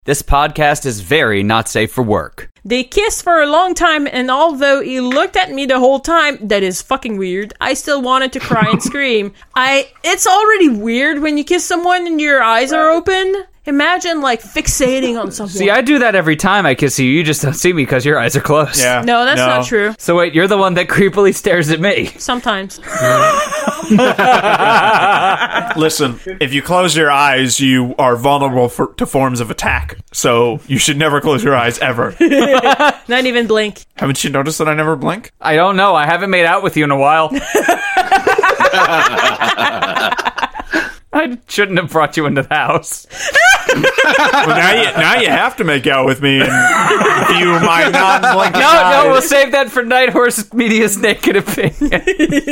This podcast is very not safe for work. They kissed for a long time, and although he looked at me the whole time, that is fucking weird, I still wanted to cry and scream. It's already weird when you kiss someone and your eyes are open. Imagine, fixating on someone. See, I do that every time I kiss you. You just don't see me because your eyes are closed. Yeah. No, that's not true. So wait, you're the one that creepily stares at me. Sometimes. Listen, if you close your eyes, you are vulnerable to forms of attack. So you should never close your eyes, ever. Not even blink. Haven't you noticed that I never blink? I don't know. I haven't made out with you in a while. I shouldn't have brought you into the house. Well, now you have to make out with me and view my non-blinking eyes. No, we'll save that for Night Horse Media's Naked Opinion.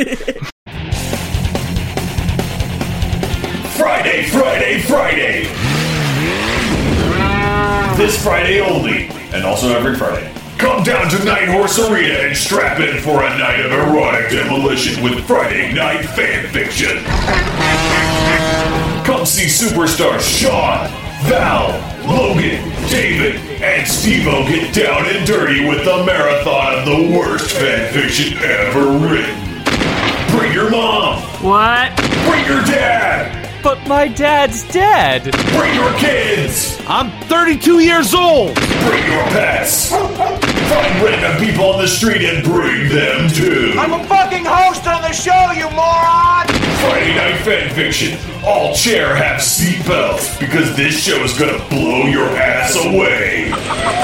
Friday. This Friday only, and also every Friday. Come down to Night Horse Arena and strap in for a night of erotic demolition with Friday Night Fan Fiction. Come see superstars Sean, Val, Logan, David, and Steve-O get down and dirty with the marathon of the worst fan fiction ever written. Bring your mom. What? Bring your dad. But my dad's dead. Bring your kids. I'm 32 years old. Bring your pets. Find random people on the street and bring them too. I'm a fucking host on the show, you moron! Friday Night Fan Fiction. All chair have seatbelts because this show is gonna blow your ass away.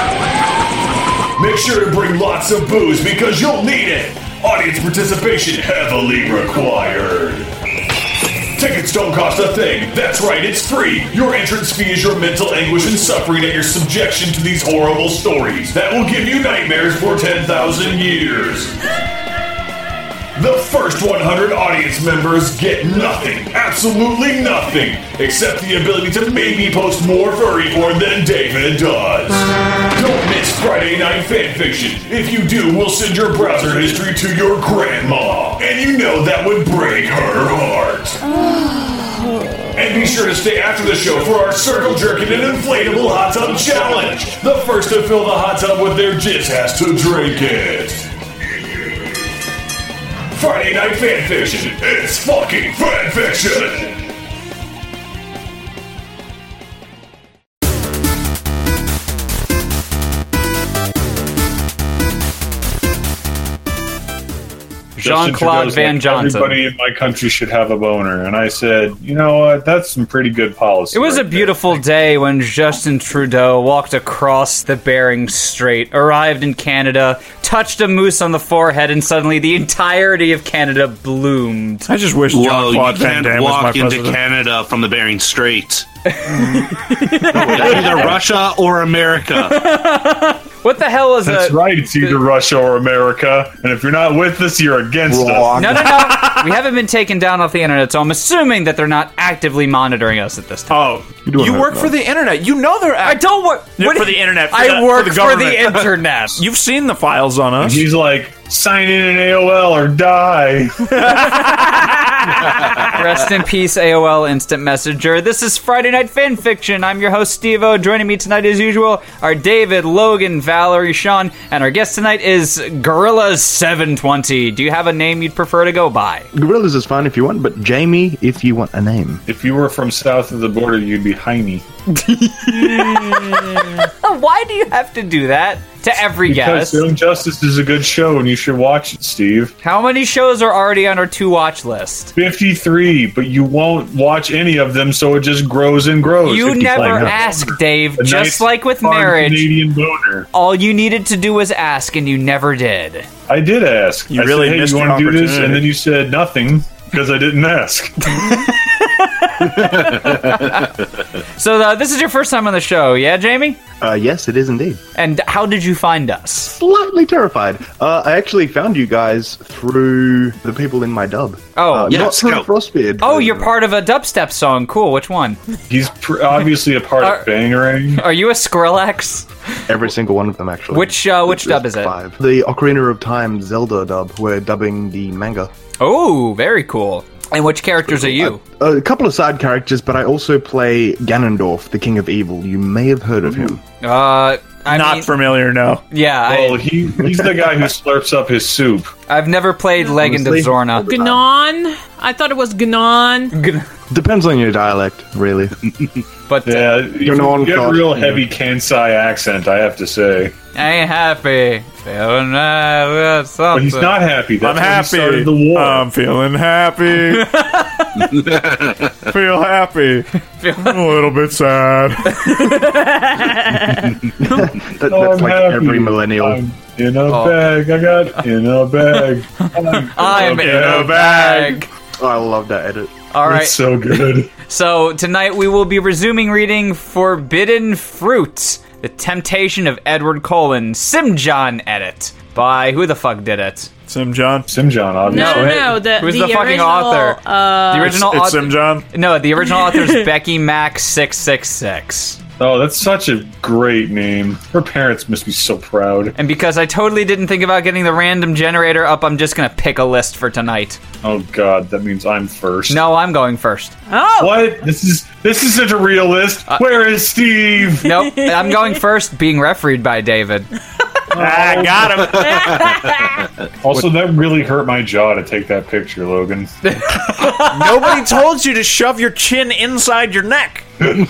Make sure to bring lots of booze because you'll need it. Audience participation heavily required. Tickets don't cost a thing. That's right, it's free. Your entrance fee is your mental anguish and suffering at your subjection to these horrible stories that will give you nightmares for 10,000 years. The first 100 audience members get nothing, absolutely nothing, except the ability to maybe post more furry porn than David does. Don't miss Friday Night Fan Fiction. If you do, we'll send your browser history to your grandma, and you know that would break her heart. And be sure to stay after the show for our circle jerking and inflatable hot tub challenge. The first to fill the hot tub with their jizz has to drink it. Friday Night Fan Fiction. It's fucking fan fiction. Jean-Claude Van Johnson. Everybody in my country should have a boner. And I said, you know what? That's some pretty good policy. It was a beautiful day when Justin Trudeau walked across the Bering Strait, arrived in Canada, touched a moose on the forehead, and suddenly the entirety of Canada bloomed. I just wish Jean-Claude Van Damme was my walk into president. Canada from the Bering Strait. Either Russia or America. What the hell is That's right. It's either Russia or America. And if you're not with us, you're against us. No. We haven't been taken down off the internet, so I'm assuming that they're not actively monitoring us at this time. Oh, you work for the internet. You know they're I don't work for the internet. I work the for the government. internet. You've seen the files on us. He's like, sign in AOL or die. Rest in peace, AOL Instant Messenger. This is Friday Night Fan Fiction. I'm your host, Steve-O. Joining me tonight, as usual, are David, Logan, Valerie, Sean, and our guest tonight is Gorillas720. Do you have a name you'd prefer to go by? Gorillas is fine if you want, but Jamie if you want a name. If you were from south of the border, you'd be Heine. Why do you have to do that to every Because guest? Young Justice is a good show, and you should watch it, Steve. How many shows are already on our to-watch list? 53, but you won't watch any of them, so it just grows and grows. You 55. never ask, Dave. A Just nice, like with fun marriage, Canadian boner. all you needed to do was ask, and you never did. I did ask. You I really said, hey, missed you your want to do this? opportunity. And then you said nothing because I didn't ask. So this is your first time on the show, yeah, Jamie? Yes, it is indeed. And how did you find us? Slightly terrified. I actually found you guys through the people in my dub. Oh, not through Frostbeard. Oh, you're part of a dubstep song. Cool. Which one? He's obviously a part of Bangarang. Are you a Skrillex? Every single one of them, actually. Which dub is it? 5. The Ocarina of Time Zelda dub. We're dubbing the manga. Oh, very cool. And which characters are you? A couple of side characters, but I also play Ganondorf, the King of Evil. You may have heard of him. Not familiar, no. Yeah, Well, he's the guy who slurps up his soup. I've never played Legend of Honestly? Zorna. Gnon. I thought it was Gnon. Depends on your dialect, really. But Yeah, You're no you get a one real thought- heavy Kansai accent, I have to say. I ain't happy. Feeling something. But he's not happy. That's I'm when he happy. started the war. I'm feeling happy. Feel happy. A little bit sad. That's I'm like happy. every millennial. I'm in a bag. I got in a bag. I'm in a bag. Oh, I love that edit. All right. It's so good. So tonight we will be resuming reading Forbidden Fruit, The Temptation of Edward Cullen, Simjon edit by who the fuck did it? Sim John. Simjon, obviously. No. Who's The the fucking original, author? The original It's author. Sim John. No, the original author is Becky Mac 666. Oh, that's such a great name. Her parents must be so proud. And because I totally didn't think about getting the random generator up, I'm just gonna pick a list for tonight. Oh God, that means I'm first. No, I'm going first. Oh, What? This isn't a real list. Where is Steve? Nope, I'm going first, being refereed by David. I got him. Also, that really hurt my jaw to take that picture, Logan. Nobody told you to shove your chin inside your neck. Wait,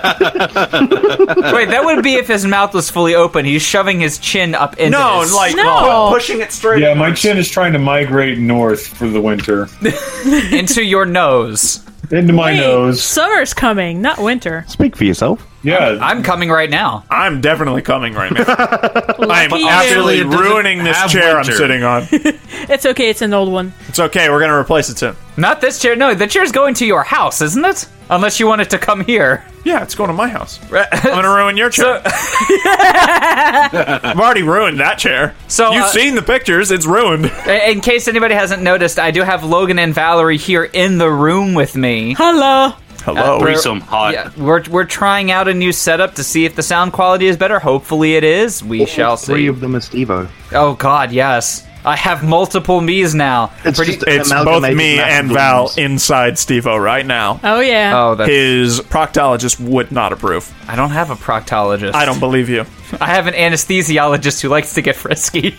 that would be if his mouth was fully open. He's shoving his chin up into No, his... like No. pushing it straight. Yeah, my chin is trying to migrate north for the winter. into your nose. Into my wait, nose. summer's coming, not winter. Speak for yourself. Yeah. I'm coming right now. I'm definitely coming right now. I'm Lucky you. absolutely It doesn't ruining this have chair I'm winter. sitting on. It's okay, it's an old one. It's okay. We're gonna replace it soon. Not this chair. No, the chair's going to your house, isn't it? Unless you want it to come here. Yeah, it's going to my house. I'm gonna ruin your chair. So, I've already ruined that chair. So, You've seen the pictures. It's ruined. in case anybody hasn't noticed, I do have Logan and Valerie here in the room with me. Hello. Hello. Threesome hot. Yeah, we're trying out a new setup to see if the sound quality is better. Hopefully it is. We shall Three see. of them are Steve-O. Oh God, yes. I have multiple me's now. It's just It's both amalgamated me massive and Val limbs. inside Steve-O right now. Oh, yeah. Oh, that's, His proctologist would not approve. I don't have a proctologist. I don't believe you. I have an anesthesiologist who likes to get frisky.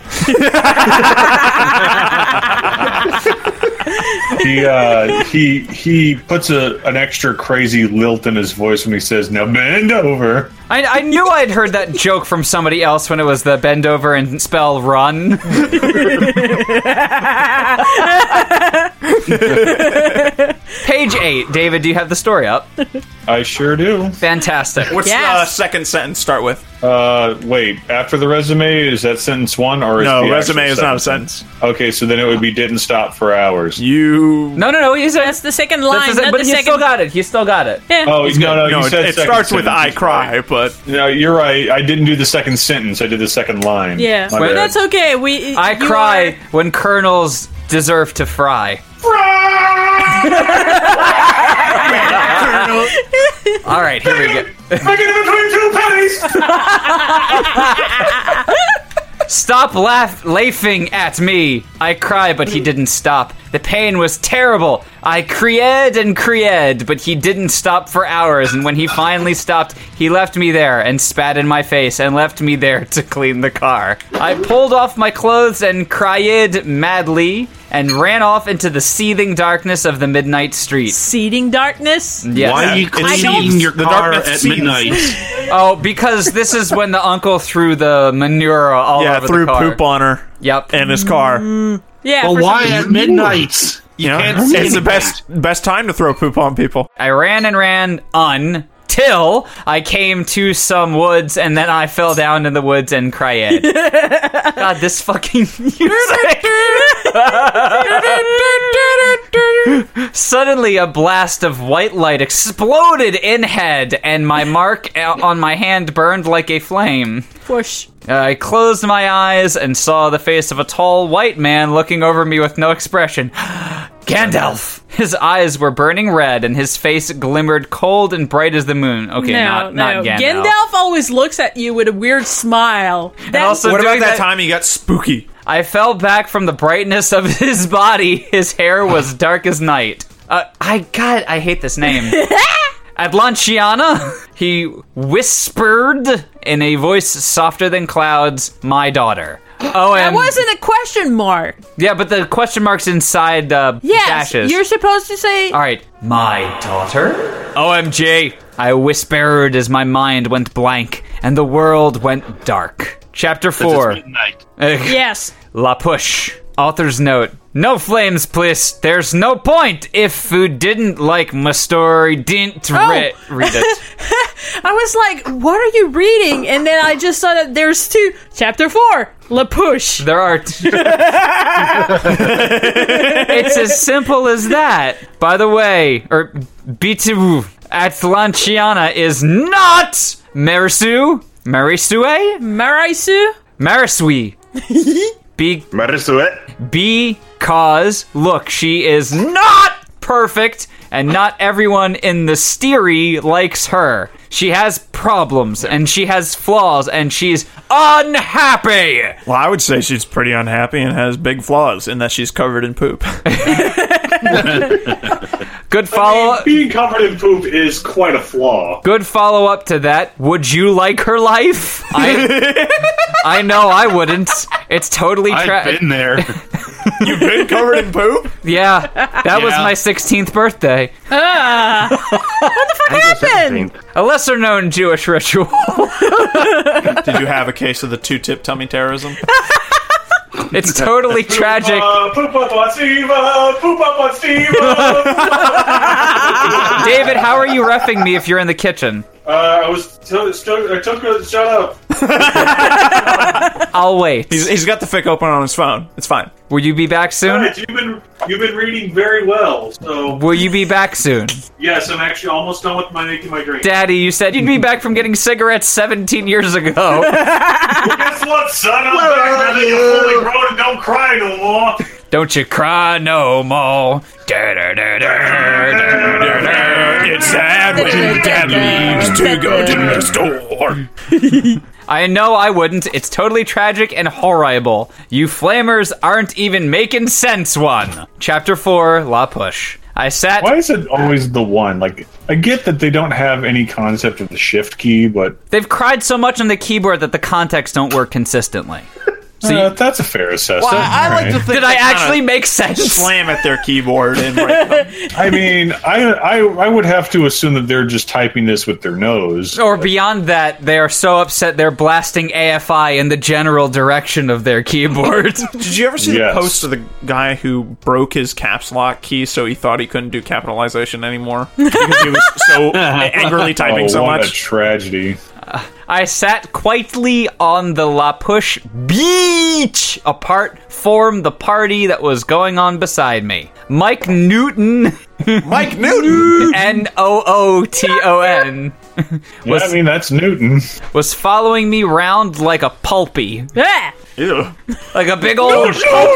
He puts an extra crazy lilt in his voice when he says, "Now bend over." I knew I'd heard that joke from somebody else when it was the bend over and spell run. Page 8. David, do you have the story up? I sure do. Fantastic. What's Yes. the second sentence start with? Wait, after the resume, is that sentence one or is No, the resume actual is not a sentence. Okay, so then it would be didn't stop for hours. You. No, he's That's the second line, that's the, not but the he second... still got it. He still got it. Yeah. Oh, no, No, you said it second starts with sentence. I cry, but No, you're right. I didn't do the second sentence. I did the second line. Yeah, My but bad. that's okay. I cry when colonels deserve to fry. All right, here we go. I get in between two pennies. Stop laughing at me. I cry, but he didn't stop. The pain was terrible. I cried and cried, but he didn't stop for hours. And when he finally stopped, he left me there and spat in my face and left me there to clean the car. I pulled off my clothes and cried madly and ran off into the seething darkness of the midnight street. Seeding darkness. Yes. Why are you It's cleaning your the car darkness at seeds. midnight? Oh, because this is when the uncle threw the manure all yeah, over threw the car. poop on her Yep. and his car. Yeah. Well, for why some at reason. midnight? You You know, can't see it's the anything. best time to throw poop on people. I ran and ran until I came to some woods, and then I fell down in the woods and cried. God, this fucking music. Suddenly, a blast of white light exploded in head, and my mark on my hand burned like a flame. Push. I closed my eyes and saw the face of a tall white man looking over me with no expression. Gandalf! His eyes were burning red and his face glimmered cold and bright as the moon. Okay, not Gandalf. Gandalf always looks at you with a weird smile. And also What about doing that time you got spooky? I fell back from the brightness of his body. His hair was dark as night. I hate this name. Atlantiana, he whispered in a voice softer than clouds, my daughter. Oh, That and wasn't a question mark. yeah, but the question mark's inside Yes, dashes. you're supposed to say. All right, my daughter? OMG. I whispered as my mind went blank and the world went dark. Chapter 4. It's midnight. Yes. La Push. Author's note. No flames, please. There's no point if you didn't like my story, didn't read it. I was like, what are you reading? And then I just saw that there's 2. Chapter 4, La Push. There are It's as simple as that. By the way, B2 Atlantiana is not Marisue? Marisue? Maraisu? Marisui. Because, look, she is not perfect, and not everyone in the Steery likes her. She has problems, and she has flaws, and she's unhappy! Well, I would say she's pretty unhappy and has big flaws in that she's covered in poop. Good follow-up. Being covered in poop is quite a flaw. Good follow-up to that. Would you like her life? I know I wouldn't. It's totally I've been there. You've been covered in poop? Yeah, that was my 16th birthday. What the fuck happened? A lesser-known Jewish ritual. Did you have a case of the two-tip tummy terrorism? It's totally tragic. Poop up on Steve-O! Poop up on Steve-O! David, how are you reffing me if you're in the kitchen? I took a shut up. I'll wait. He's got the fic open on his phone. It's fine. Will you be back soon? Right, you've been reading very well. So Will you be back soon? yes, I'm actually almost done with making my drink. Daddy, you said you'd be back from getting cigarettes 17 years ago. Guess what, son? I'm better now that you're fully grown and don't cry no more. Don't you cry no more. It's sad when Dad leaves to go to the store. I know I wouldn't. It's totally tragic and horrible. You flamers aren't even making sense, one. Chapter 4, La Push. I sat... Why is it always the one? Like, I get that they don't have any concept of the shift key, but... They've cried so much on the keyboard that the context don't work consistently. So that's a fair assessment. Well, I like to think did I actually make sense? Slam at their keyboard and write them. I mean, I would have to assume that they're just typing this with their nose. Or beyond that, they are so upset they're blasting AFI in the general direction of their keyboard. Did you ever see the post of the guy who broke his caps lock key so he thought he couldn't do capitalization anymore? Because he was so angrily typing so what much. a tragedy. I sat quietly on the La Push beach, apart from the party that was going on beside me. Mike Newton. Mike Newton! N-O-O-T-O-N. Yeah, I mean, that's Newton. Was following me round like a pulpy. Yeah. Ew. Like a big old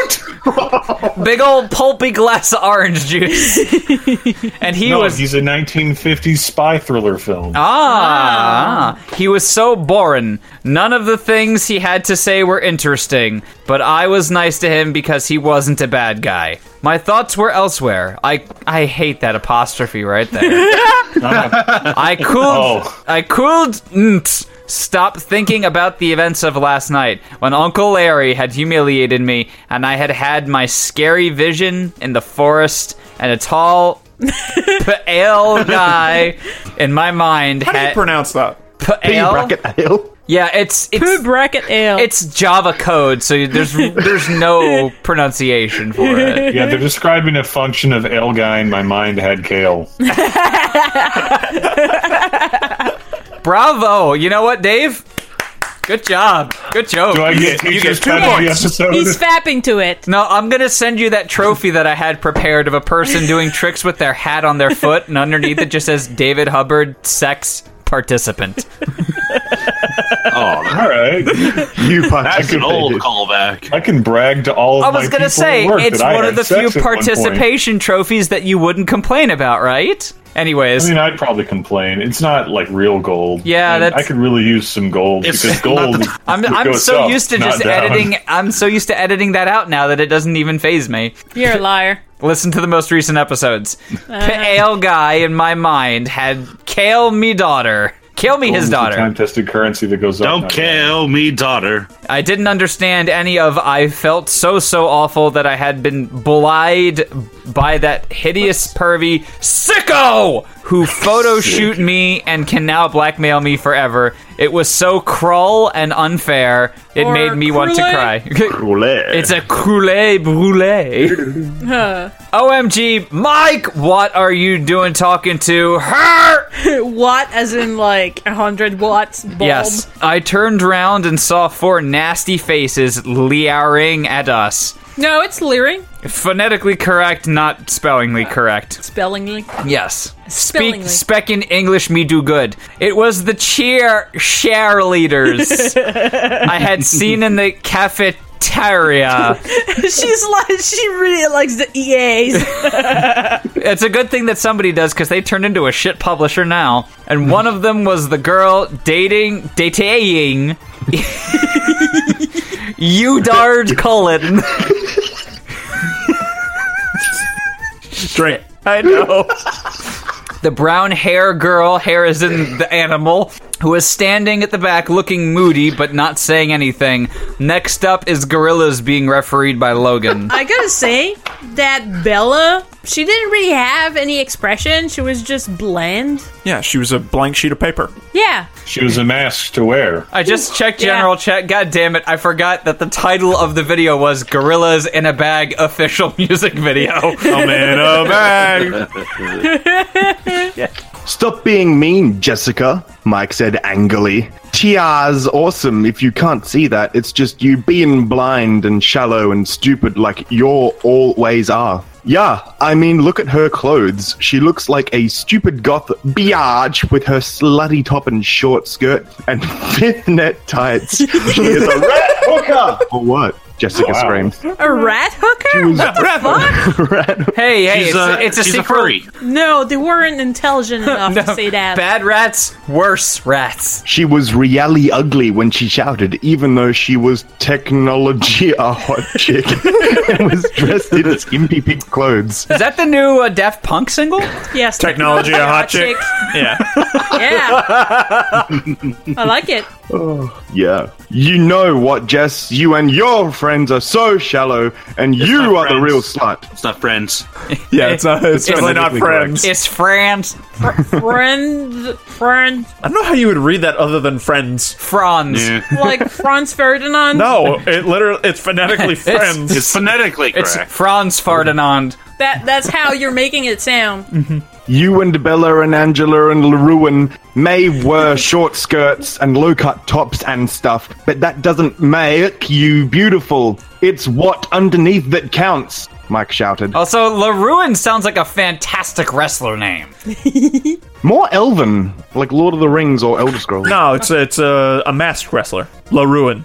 pulpy glass of orange juice. And he's a 1950s spy thriller film. He was so boring. None of the things he had to say were interesting, but I was nice to him because he wasn't a bad guy. My thoughts were elsewhere. I hate that apostrophe right there. I could stop thinking about the events of last night when Uncle Larry had humiliated me and I had had my scary vision in the forest and a tall, pale guy in my mind. How do you pronounce that? P-bracket-ale? Yeah, it's Poo bracket ale. It's Java code, so there's no pronunciation for it. Yeah, they're describing a function of ale guy in my mind had kale. Bravo! You know what, Dave? Good job. Good joke. Do I get teacher's pet of the episode? He's fapping to it. No, I'm gonna send you that trophy that I had prepared of a person doing tricks with their hat on their foot, and underneath it just says David Hubbard, sex participant. All right. That's an old callback. I can brag to all of I was my gonna people say, at work it's that I one of had the few sex at one point. participation trophies that you wouldn't complain about, right? Anyways. I mean, I'd probably complain. It's not like real gold. Yeah, and that's... I could really use some gold because gold. I'm goes so up, used to not just down. editing. I'm so used to editing that out now that it doesn't even faze me. You're a liar. Listen to the most recent episodes. Kale guy in my mind had Kale me daughter. Kill me his daughter. Time-tested currency that goes up. Don't kill me, daughter. I didn't understand any of I felt so awful that I had been belied by that hideous pervy sicko who photo shoot me and can now blackmail me forever. It was so cruel and unfair. It Or made me want to cry. Roulette. It's a croulet brulee. OMG, Mike, what are you doing talking to her? Watt, as in like 100 watts bulb. Yes, I turned around and saw 4 nasty faces leering at us. No, it's leering. Phonetically correct, not spellingly correct. Spellingly. Yes. Spellingly. Specking English me do good. It was the share leaders I had seen in the cafeteria. She really likes the EAs. It's a good thing that somebody does because they turned into a shit publisher now. And one of them was the girl dating Udard Cullen. Drink. I know. The brown hair girl, hair is in the animal, who is standing at the back looking moody but not saying anything. Next up is Gorillas being refereed by Logan. I gotta say that Bella, she didn't really have any expression. She was just bland. Yeah, she was a blank sheet of paper. Yeah. She was a mask to wear. I just checked general chat. God damn it, I forgot that the title of the video was Gorillas in a Bag official music video. I'm in a bag. Stop being mean, Jessica, Mike said angrily. Tia's awesome. If you can't see that, it's just you being blind and shallow and stupid like you always are. Yeah, I mean, look at her clothes. She looks like a stupid goth biatch with her slutty top and short skirt and fifth net tights. She is a rat hooker! Or what? Jessica screams. A rat hooker? What the fuck? Hey, She's it's a she's a secret. furry. No, they weren't intelligent enough to say that. Bad rats, worse rats. She was really ugly when she shouted, even though she was technology a hot chick and was dressed in skimpy pink clothes. Is that the new Daft Punk single? Yes. Technology, a hot chick. Yeah. Yeah. I like it. Yeah. You know what, Jess? You and your friends are so shallow, and you not are the friends. real slut. It's not friends. Yeah, it's really not phonetically friends. It's France. Friend. I don't know how you would read that other than friends. Franz. Yeah. Like Franz Ferdinand. No, it's phonetically friends. It's phonetically It's correct. Franz Ferdinand. That's how you're making it sound. You and Bella and Angela and LaRuin may wear short skirts and low-cut tops and stuff, but that doesn't make you beautiful. It's what underneath that counts, Mike shouted. Also, LaRuin sounds like a fantastic wrestler name. More elven, like Lord of the Rings or Elder Scrolls. No, it's a masked wrestler. La Ruin.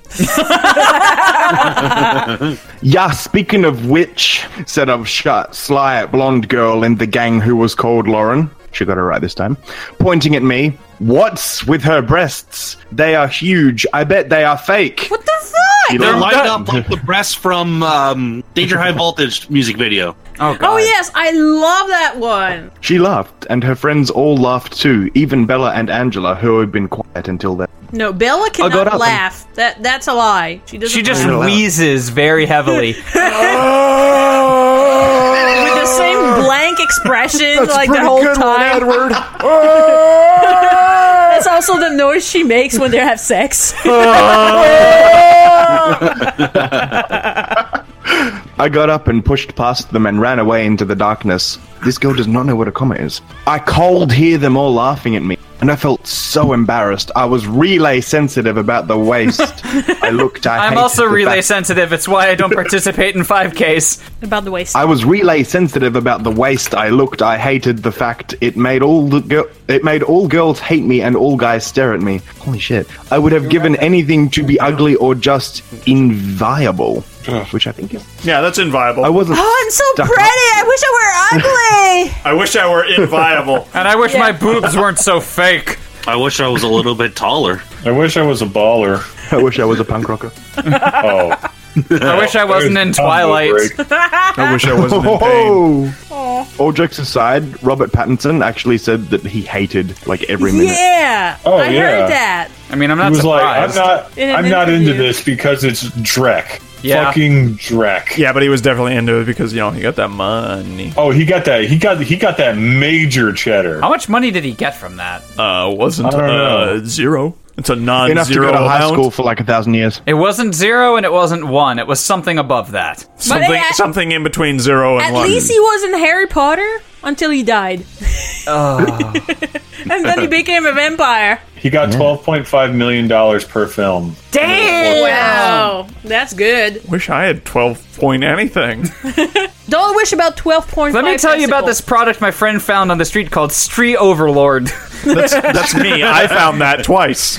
Yeah, speaking of which, said a sly blonde girl in the gang who was called Lauren. She got it right this time. Pointing at me. What's with her breasts? They are huge. I bet they are fake. What the fuck? They're lined up like the breasts from Danger High Voltage music video. Oh, God. Oh, yes. I love that one. She laughed, and her friends all laughed too, even Bella and Angela, who had been quiet until then. No, Bella got up cannot and- laugh. That's a lie. She doesn't. She just laugh. wheezes very heavily. with the same blank expression like the whole time. Edward. That's also the noise she makes when they have sex. I got up and pushed past them and ran away into the darkness. This girl does not know what a comma is. I could hear them all laughing at me, and I felt so embarrassed. I was relay sensitive about the waist. I'm also relay sensitive. It's why I don't participate in 5Ks. About the waist. I was relay sensitive about the waist. I hated the fact it made all girls hate me and all guys stare at me. Holy shit. I would have given anything to be ugly or just inviolable. Which I think is... Yeah, that's inviolable. I wasn't... Oh, I'm so stuck pretty. up. I wish I were ugly. I wish I were inviolable. And I wish my boobs weren't so fake. I wish I was a little bit taller. I wish I was a baller. I wish I was a punk rocker. Oh. I wish I wasn't in There's a combo Twilight. break. I wish I wasn't in pain. All jokes aside, Robert Pattinson actually said that he hated like every minute. Yeah, Oh, I yeah. heard that. I mean, I'm He not was like, surprised. In an I'm not into interview. this because it's Drek. Yeah. Fucking Drek. Yeah, but he was definitely into it because, he got that money. Oh, he got that. He got that major cheddar. How much money did he get from that? Wasn't I don't know. zero. It's a Enough to non-zero go to high amount. school for like 1,000 years. It wasn't 0 and it wasn't 1. It was something above that. Something in between 0 and At 1. least he was in Harry Potter until he died. And then he became a vampire. He got $12.5 million per film. Damn! Wow, that's good. Wish I had 12 point anything. Don't wish about 12.5. Let me tell you about decibels. this product my friend found on the street called Street Overlord. That's me. I found that twice.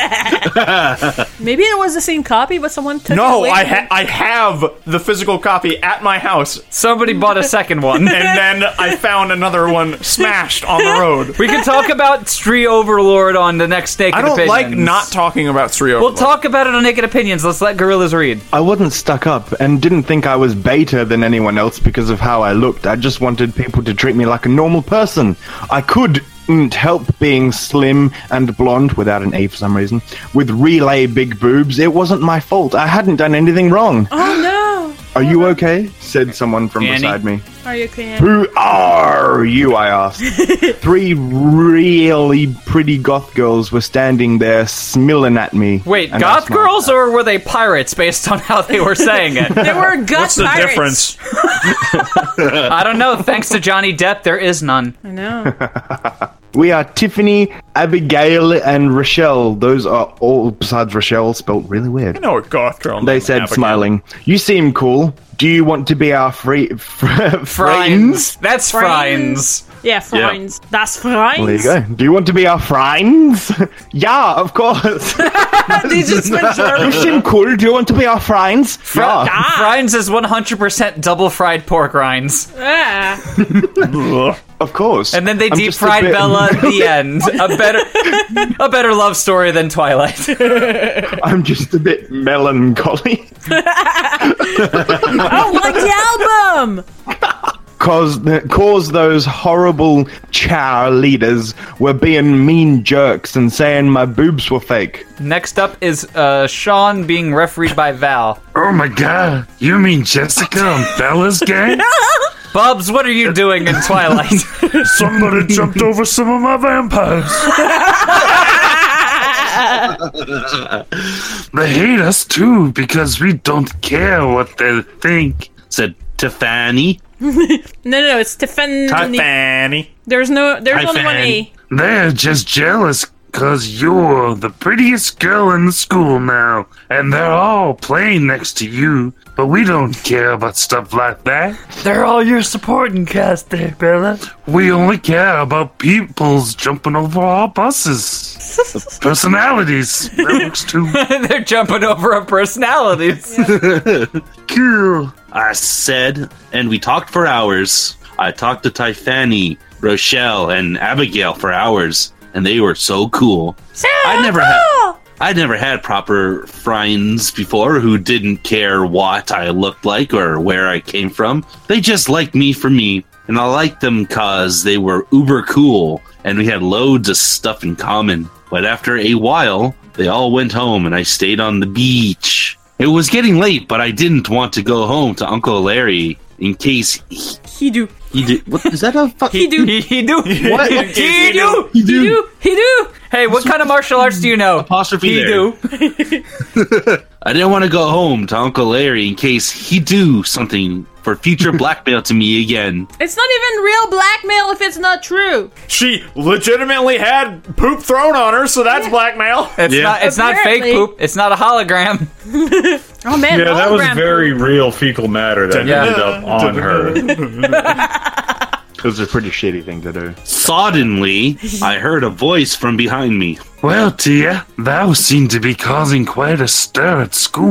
Maybe it was the same copy, but someone took it No, away. I have the physical copy at my house, Somebody bought a second one. and then I found another one smashed on the road. We can talk about Street Overlord on the next Naked I don't Opinions. like not talking about Strio. We'll talk about it on Naked Opinions. Let's let Gorillas read. I wasn't stuck up and didn't think I was better than anyone else because of how I looked. I just wanted people to treat me like a normal person. I couldn't help being slim and blonde, without an E for some reason, with relay big boobs. It wasn't my fault. I hadn't done anything wrong. Oh no! Are you okay? Said someone from Annie? beside me. Are you okay? Who are you? I asked. 3 really pretty goth girls were standing there smiling at me. Wait, and I goth smiled. girls or were they pirates based on how they were saying it? There were gut What's the pirates. difference? I don't know. Thanks to Johnny Depp, there is none. I know. We are Tiffany, Abigail, and Rochelle. Those are all, besides Rochelle, spelled really weird. I know a goth girl. They named said, Abigail. smiling, "You seem cool. Do you want to be our friends?" Friends. That's Friends. Yeah, friends. That's friends. There you go. Do you want to be our friends? Yeah, of course. They just went You German. seem cool. Do you want to be our friends? Yeah. Friends is 100% double fried pork rinds. Ah. Of course. And then they I'm deep just a fried bit- Bella at the end. A better love story than Twilight. I'm just a bit melancholy. Oh, like the album. Cause those horrible cheerleaders were being mean jerks and saying my boobs were fake. Next up is Sean being refereed by Val. Oh my god, you mean Jessica and Bella's gang? Bubs, what are you doing in Twilight? Somebody jumped over some of my vampires. They hate us too because we don't care what they think, said Tiffany. No, it's Tiffany. Fanny. There's only one Fanny. E. They're just jealous because you're the prettiest girl in the school now, and they're all playing next to you. But we don't care about stuff like that. They're all your supporting cast there, Bella. We only care about people's jumping over our buses. Personalities. That works too. They're jumping over our personalities. Cool. I said, and we talked for hours. I talked to Tiffany, Rochelle, and Abigail for hours, and they were so cool. I'd never had proper friends before who didn't care what I looked like or where I came from. They just liked me for me, and I liked them cause they were uber cool, and we had loads of stuff in common. But after a while, they all went home, and I stayed on the beach. It was getting late, but I didn't want to go home to Uncle Larry in case He do. he did. What is that a fuck? He do. He do. What? He do. He do. He do. Hey, what kind of martial arts do you know? Apostrophe He there. do. I didn't want to go home to Uncle Larry in case he do something for future blackmail to me again. It's not even real blackmail if it's not true. She legitimately had poop thrown on her, so that's blackmail. It's Yeah. not. It's not fake Apparently. poop. It's not a hologram. Oh man, Yeah, that was hologram very real fecal matter that Yeah. ended up on her. It was a pretty shitty thing to do. Suddenly, I heard a voice from behind me. Well, Tia, thou seem to be causing quite a stir at school.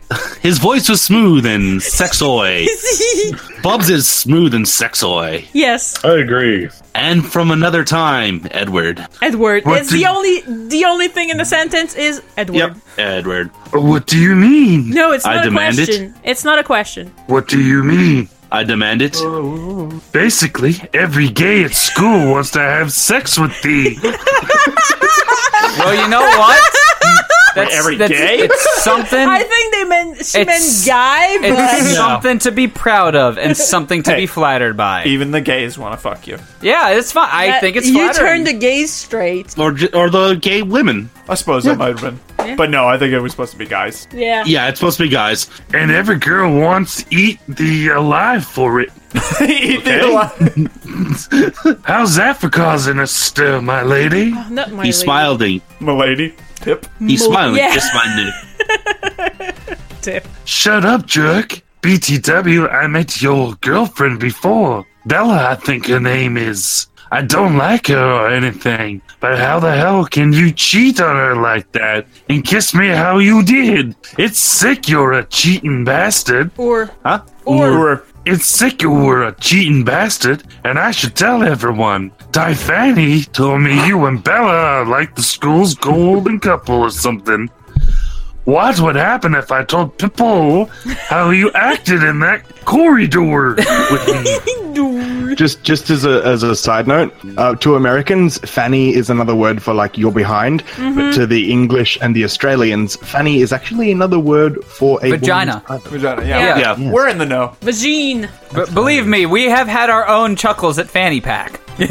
His voice was smooth and sexoy. Bubs is smooth and sexoy. Yes, I agree. And from another time, Edward. Edward. What It's do the only thing in the sentence is Edward. Yep, Edward. What do you mean? No, it's I not a demand it. question. It's not a question. What do you mean? I demand it. Basically, every gay at school wants to have sex with thee. Well, you know what? Every gay? It's something. I think she meant It's- guy, but It's something to be proud of and something to Hey. be flattered by. Even the gays want to fuck you. Yeah, it's fine. I think it's you flattering. turned the gays straight. Or the gay women. I suppose that might have been. But no, I think it was supposed to be guys. Yeah. Yeah, it's supposed to be guys. And every girl wants to eat the alive for it. Eat the alive. How's that for causing a stir, my lady? Not my He lady. smiled. Milady. Tip. He's smiling. yeah. Kiss my neck. Tip. Shut up, jerk. BTW, I met your girlfriend before. Bella, I think her name is. I don't like her or anything, but how the hell can you cheat on her like that and kiss me how you did? It's sick you're a cheating bastard. Or Huh? Or It's sick you were a cheating bastard, and I should tell everyone. Typhani told me you and Bella are like the school's golden couple or something. What would happen if I told people how you acted in that corridor with me? Just as a side note, to Americans, fanny is another word for like you're behind. But to the English and the Australians, fanny is actually another word for a Vagina. woman's private. vagina. Yeah. Yeah. We're in the know. vagine. But believe me, we have had our own chuckles at Fanny Pack. You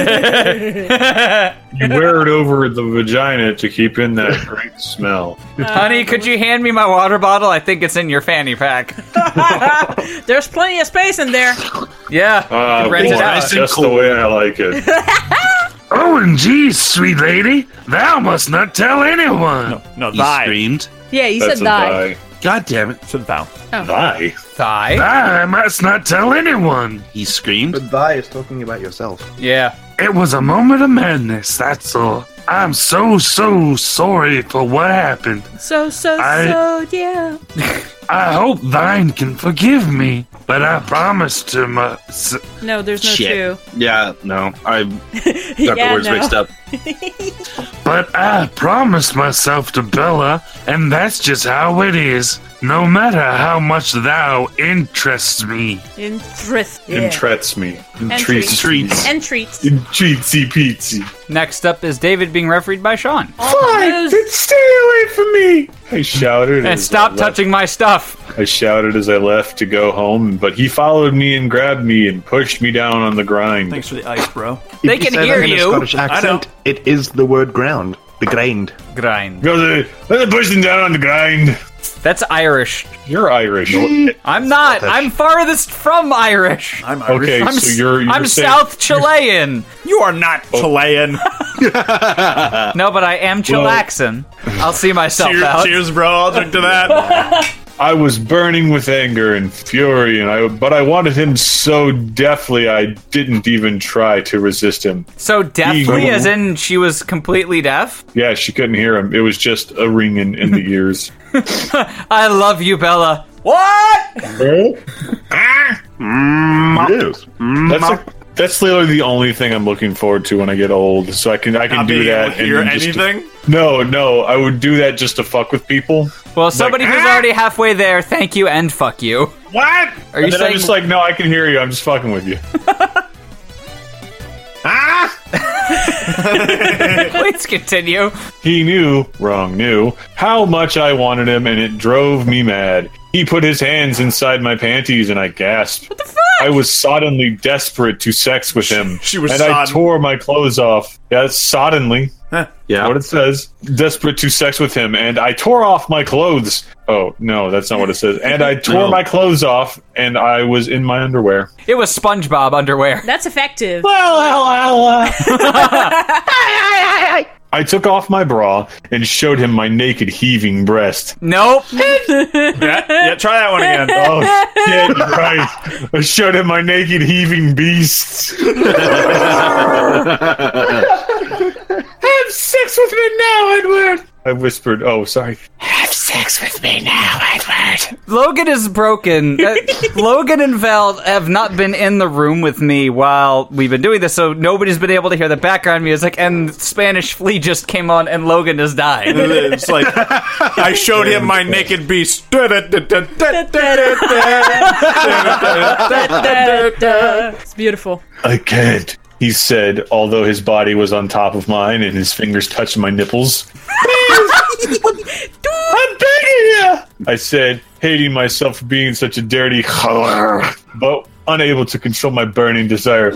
wear it over the vagina to keep in that great smell. Honey, could you hand me my water bottle? I think it's in your fanny pack. There's plenty of space in there. Yeah, you rent it Boy, out. just the way I like it. OMG, sweet lady, thou must not tell anyone. No, He thy. screamed. Yeah, you That's said a die. die. God damn it. Said thou. Die. Thigh. I must not tell anyone. He screamed. But thy is talking about yourself. Yeah. It was a moment of madness, that's all. I'm so sorry for what happened. So, yeah. I hope thine can forgive me, but I promise to No, there's no two. Yeah, no, I got Yeah, the words no. mixed up. But I promised myself to Bella, and that's just how it is. No matter how much thou interests me. Interest. Yeah. Entreats me. Entreats. Treats. And treats. Treatsy peatsy. Next up is David being refereed by Sean. Fine, Stay away from me! I shouted. And as stop I left. touching my stuff. I shouted as I left to go home, but he followed me and grabbed me and pushed me down on the grind. Thanks for the ice, bro. They If you can say hear that in you. a Scottish accent, it is the word ground. The grained. Grind. Because I pushed him down on the grind. That's Irish. You're Irish. I'm not. I'm farthest from Irish. I'm Irish. Okay, I'm, so you're I'm saying- South Chilean. You are not Chilean. No, but I am Chilaxan. I'll see myself cheers, out. cheers, bro. I'll drink to that. I was burning with anger and fury, but I wanted him so deftly I didn't even try to resist him. So deafly, He- as in she was completely deaf? Yeah, she couldn't hear him. It was just a ringing in the ears. I love you, Bella. What? Yes. That's literally the only thing I'm looking forward to when I get old. So I can Not do being able that. to hear and just- anything. No, I would do that just to fuck with people. Well, somebody who's already halfway there, thank you and fuck you. What? Are you And then I'm saying- just like, no, I can hear you. I'm just fucking with you. Please continue. He knew, how much I wanted him, and it drove me mad. He put his hands inside my panties, and I gasped. What the fuck? I was soddenly desperate to sex with him. She was and I sodden. tore my clothes off. Yeah, it's soddenly. Yeah. What it says. Desperate to sex with him, and I tore off my clothes. Oh, no, that's not what it says. And I tore No. my clothes off, and I was in my underwear. It was SpongeBob underwear. That's effective. I took off my bra and showed him my naked, heaving breast. Nope. Yeah, try that one again. Oh, shit, you're right. I showed him my naked, heaving beasts. Have sex with me now, Edward. I whispered, oh, sorry. Logan is broken. Logan and Val have not been in the room with me while we've been doing this, so nobody's been able to hear the background music, and Spanish Flea just came on, and Logan has died. It's like I showed him my naked beast. It's beautiful. I can't, he said, although his body was on top of mine and his fingers touched my nipples. I'm begging you! I said, hating myself for being such a dirty but unable to control my burning desire.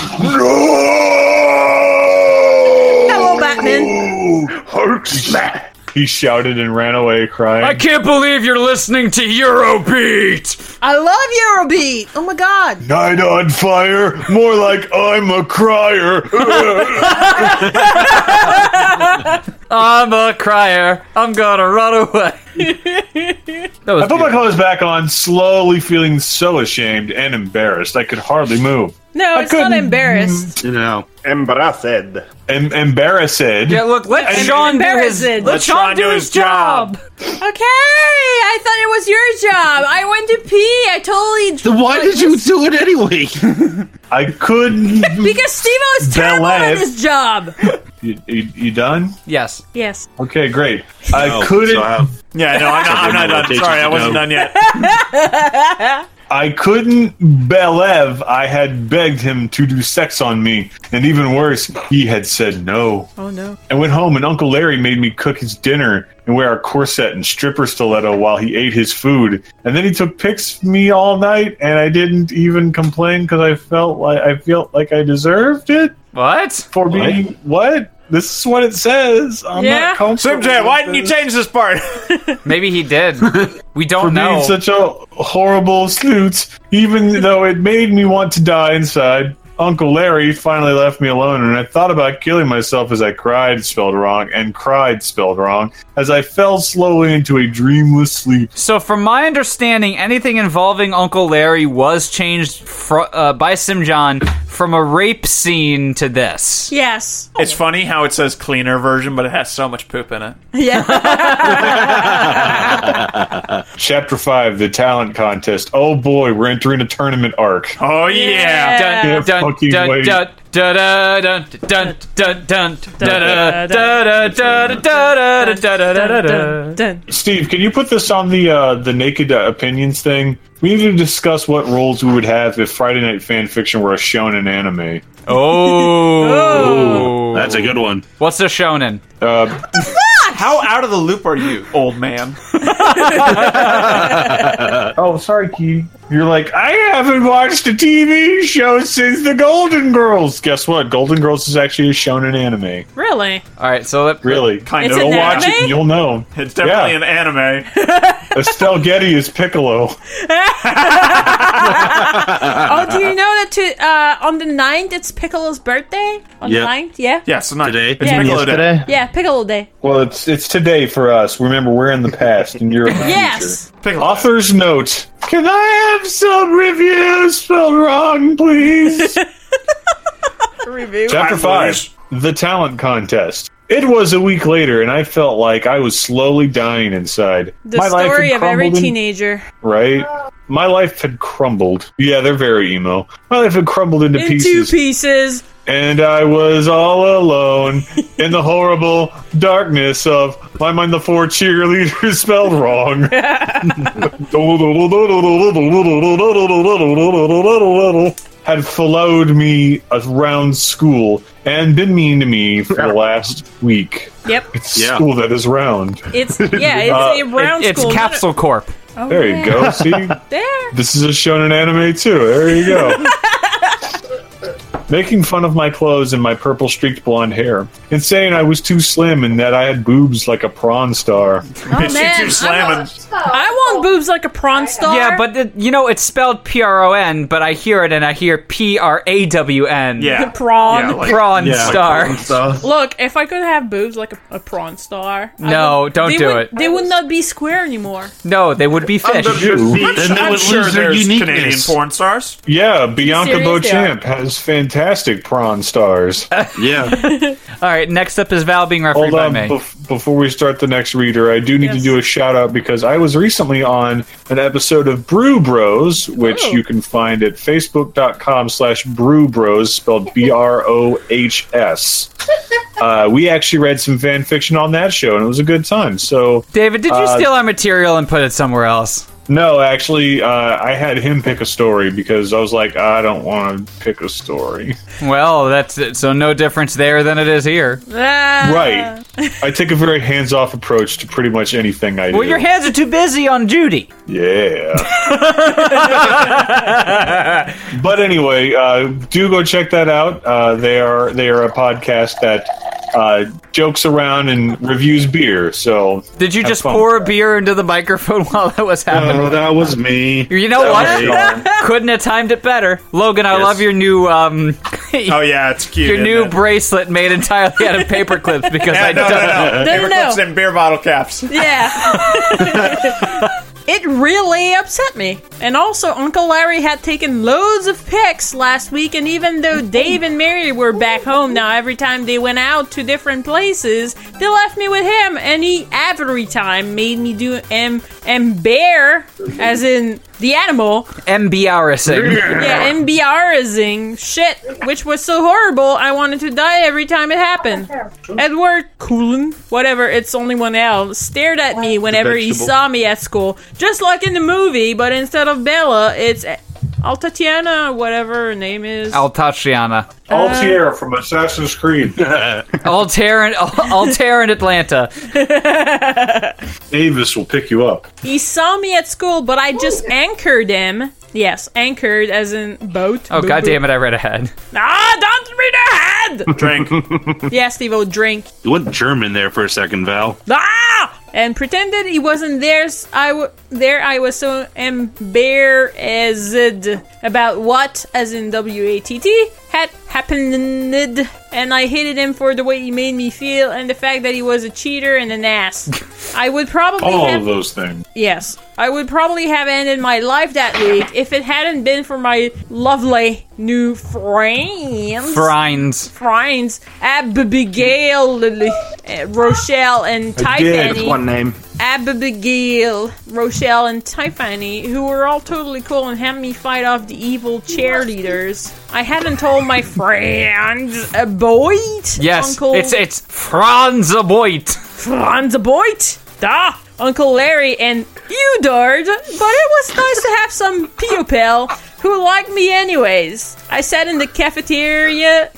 Hello, Batman. He shouted and ran away crying. I can't believe you're listening to Eurobeat! I love Eurobeat. Oh my god. Night on fire, more like I'm a crier. I'm a crier. I'm gonna run away. I put my clothes back on, slowly feeling so ashamed and embarrassed I could hardly move. No, it's not embarrassed. You know. Embarrassed. Embarrassed. Yeah, look, let Sean do his, Embarrassed. let Sean do his job. Okay, I thought it was your job. I went to pee. I totally. Then why did you do it anyway? I couldn't. Because Steve-O is terrible at his job. You done? Yes. Yes. Okay, great. Oh, I couldn't. Yeah, no, I'm not done. Sorry, I wasn't done yet. I couldn't believe I had begged him to do sex on me, and even worse, he had said no. Oh no. I went home and Uncle Larry made me cook his dinner and wear a corset and stripper stiletto while he ate his food. And then he took pics of me all night, and I didn't even complain because I felt like I deserved it What? for being what? This is what it says. I'm Yeah? not comfortable. Simjay, why with didn't you this. change this part? Maybe he did. We For don't know. being such a horrible snoot, even though it made me want to die inside. Uncle Larry finally left me alone, and I thought about killing myself as I cried spelled wrong, and cried spelled wrong, as I fell slowly into a dreamless sleep. So, from my understanding, anything involving Uncle Larry was changed by Simjan from a rape scene to this. Yes. It's funny how it says cleaner version, but it has so much poop in it. Yeah. Chapter 5, The Talent Contest. Oh boy, we're entering a tournament arc. Oh, yeah. Dun, Can't dun, fucking dun, wait. dun, dun, dun, dun, dun, dun, dun, dun, dun, Done. Steve, can you put this on the Naked Opinions thing? We need to discuss what roles we would have if Friday Night Fan Fiction were a shonen anime. Oh. That's a good one. What's the shonen? How out of the loop are you, old man? Oh, sorry, Key. You're like, I haven't watched a TV show since the Golden Girls. Guess what? Golden Girls is actually a shonen anime. Really? All right, so Really? Kind It's of. an Go watch anime? it and you'll know. It's definitely Yeah. an anime. Estelle Getty is Piccolo. Oh, do you know that on the 9th it's Piccolo's birthday? On Yeah. the 9th? Yeah? Yes, not Today? It's Yeah. Piccolo Day. Yesterday? Yeah, Piccolo Day. Well, it's today for us. Remember, we're in the past and you're in the Yes. Piccolo. Author's note. Can I have some reviews spelled wrong, please? Review. Chapter 5, The Talent Contest. It was a week later, and I felt like I was slowly dying inside. The My life story had of every crumbled in- teenager. Right? My life had crumbled. Yeah, they're very emo. My life had crumbled into In pieces. 2 pieces. And I was all alone in the horrible darkness of my mind. The 4 cheerleaders spelled wrong. Had followed me around school and been mean to me for the last week. Yep. It's Yeah. school that is round. It's a round it's school. Capsule Corp. Oh, There you yeah. go. See, There. this is a shonen anime too. There you go. Making fun of my clothes and my purple streaked blonde hair, and saying I was too slim and that I had boobs like a prawn star. Oh, Bitch, man. you slamming. I want boobs like a prawn star. Yeah, but it's spelled P-R-O-N, but I hear it and I hear P-R-A-W-N. Yeah. Prawn. Yeah, like- Prawn Yeah. star. Look, if I could have boobs like a prawn star. No, don't do it. They would not be square anymore. No, they would be fish. Then they I'm would sure lose their there's Canadian uniqueness. porn stars. Yeah, Bianca serious they Beauchamp has fantastic prawn stars. Yeah. All right, next up is Val being refereed Hold by on, me. before we start the next reader, I do need to do a shout out because I was recently on an episode of Brew Bros, which you can find at facebook.com/Brew Bros, spelled BROHS. We actually read some fan fiction on that show, and it was a good time. So, David, did you steal our material and put it somewhere else? no, actually, I had him pick a story because I was like, I don't want to pick a story. Well, that's it. So no difference there than it is here. Right. I take a very hands-off approach to pretty much anything I do. Well, your hands are too busy on Judy. Yeah. But anyway, do go check that out. They are a podcast that jokes around and reviews beer. So Did you have just fun pour with a that. beer into the microphone while that was happening? Oh, that was me. You know That what? was Sean. Couldn't have timed it better. Logan, I love your new Oh yeah, it's cute. your isn't new it? bracelet made entirely out of paper clips because Yeah, I no. Paper no. clips and beer bottle caps. Yeah. It really upset me. And also, Uncle Larry had taken loads of pics last week, and even though Dave and Mary were back home now, every time they went out to different places, they left me with him, and he every time made me do bear, as in the animal. MBRing. Yeah, embarrassing shit, which was so horrible, I wanted to die every time it happened. Edward Cullen, whatever, it's only one L, stared at me whenever he saw me at school, just like in the movie, but instead of Bella, it's Altatiana, whatever her name is. Altatiana. Altair from Assassin's Creed. Altair in Atlanta. Avis will pick you up. He saw me at school, but I just anchored him. Yes, anchored as in boat. Oh, God damn it, I read ahead. Ah, don't read ahead! Drink. Yeah, Steve-O, drink. You went German there for a second, Val. Ah! And pretended he wasn't there. I was so embarrassed about what, as in W-A-T-T, had happened. And I hated him for the way he made me feel and the fact that he was a cheater and an ass. I would probably All have... of those things. Yes. I would probably have ended my life that week if it hadn't been for my lovely new friends. Friends. Abigail, Rochelle, and That's Tiffany. one name. Abigail, Rochelle, and Tiffany, who were all totally cool and helped me fight off the evil cheerleaders. I haven't told my friends Boyd. Yes, Uncle it's Franz Boyd. Franz Boyd. Da. Uncle Larry and Udard, but it was nice to have some people who liked me anyways. I sat in the cafeteria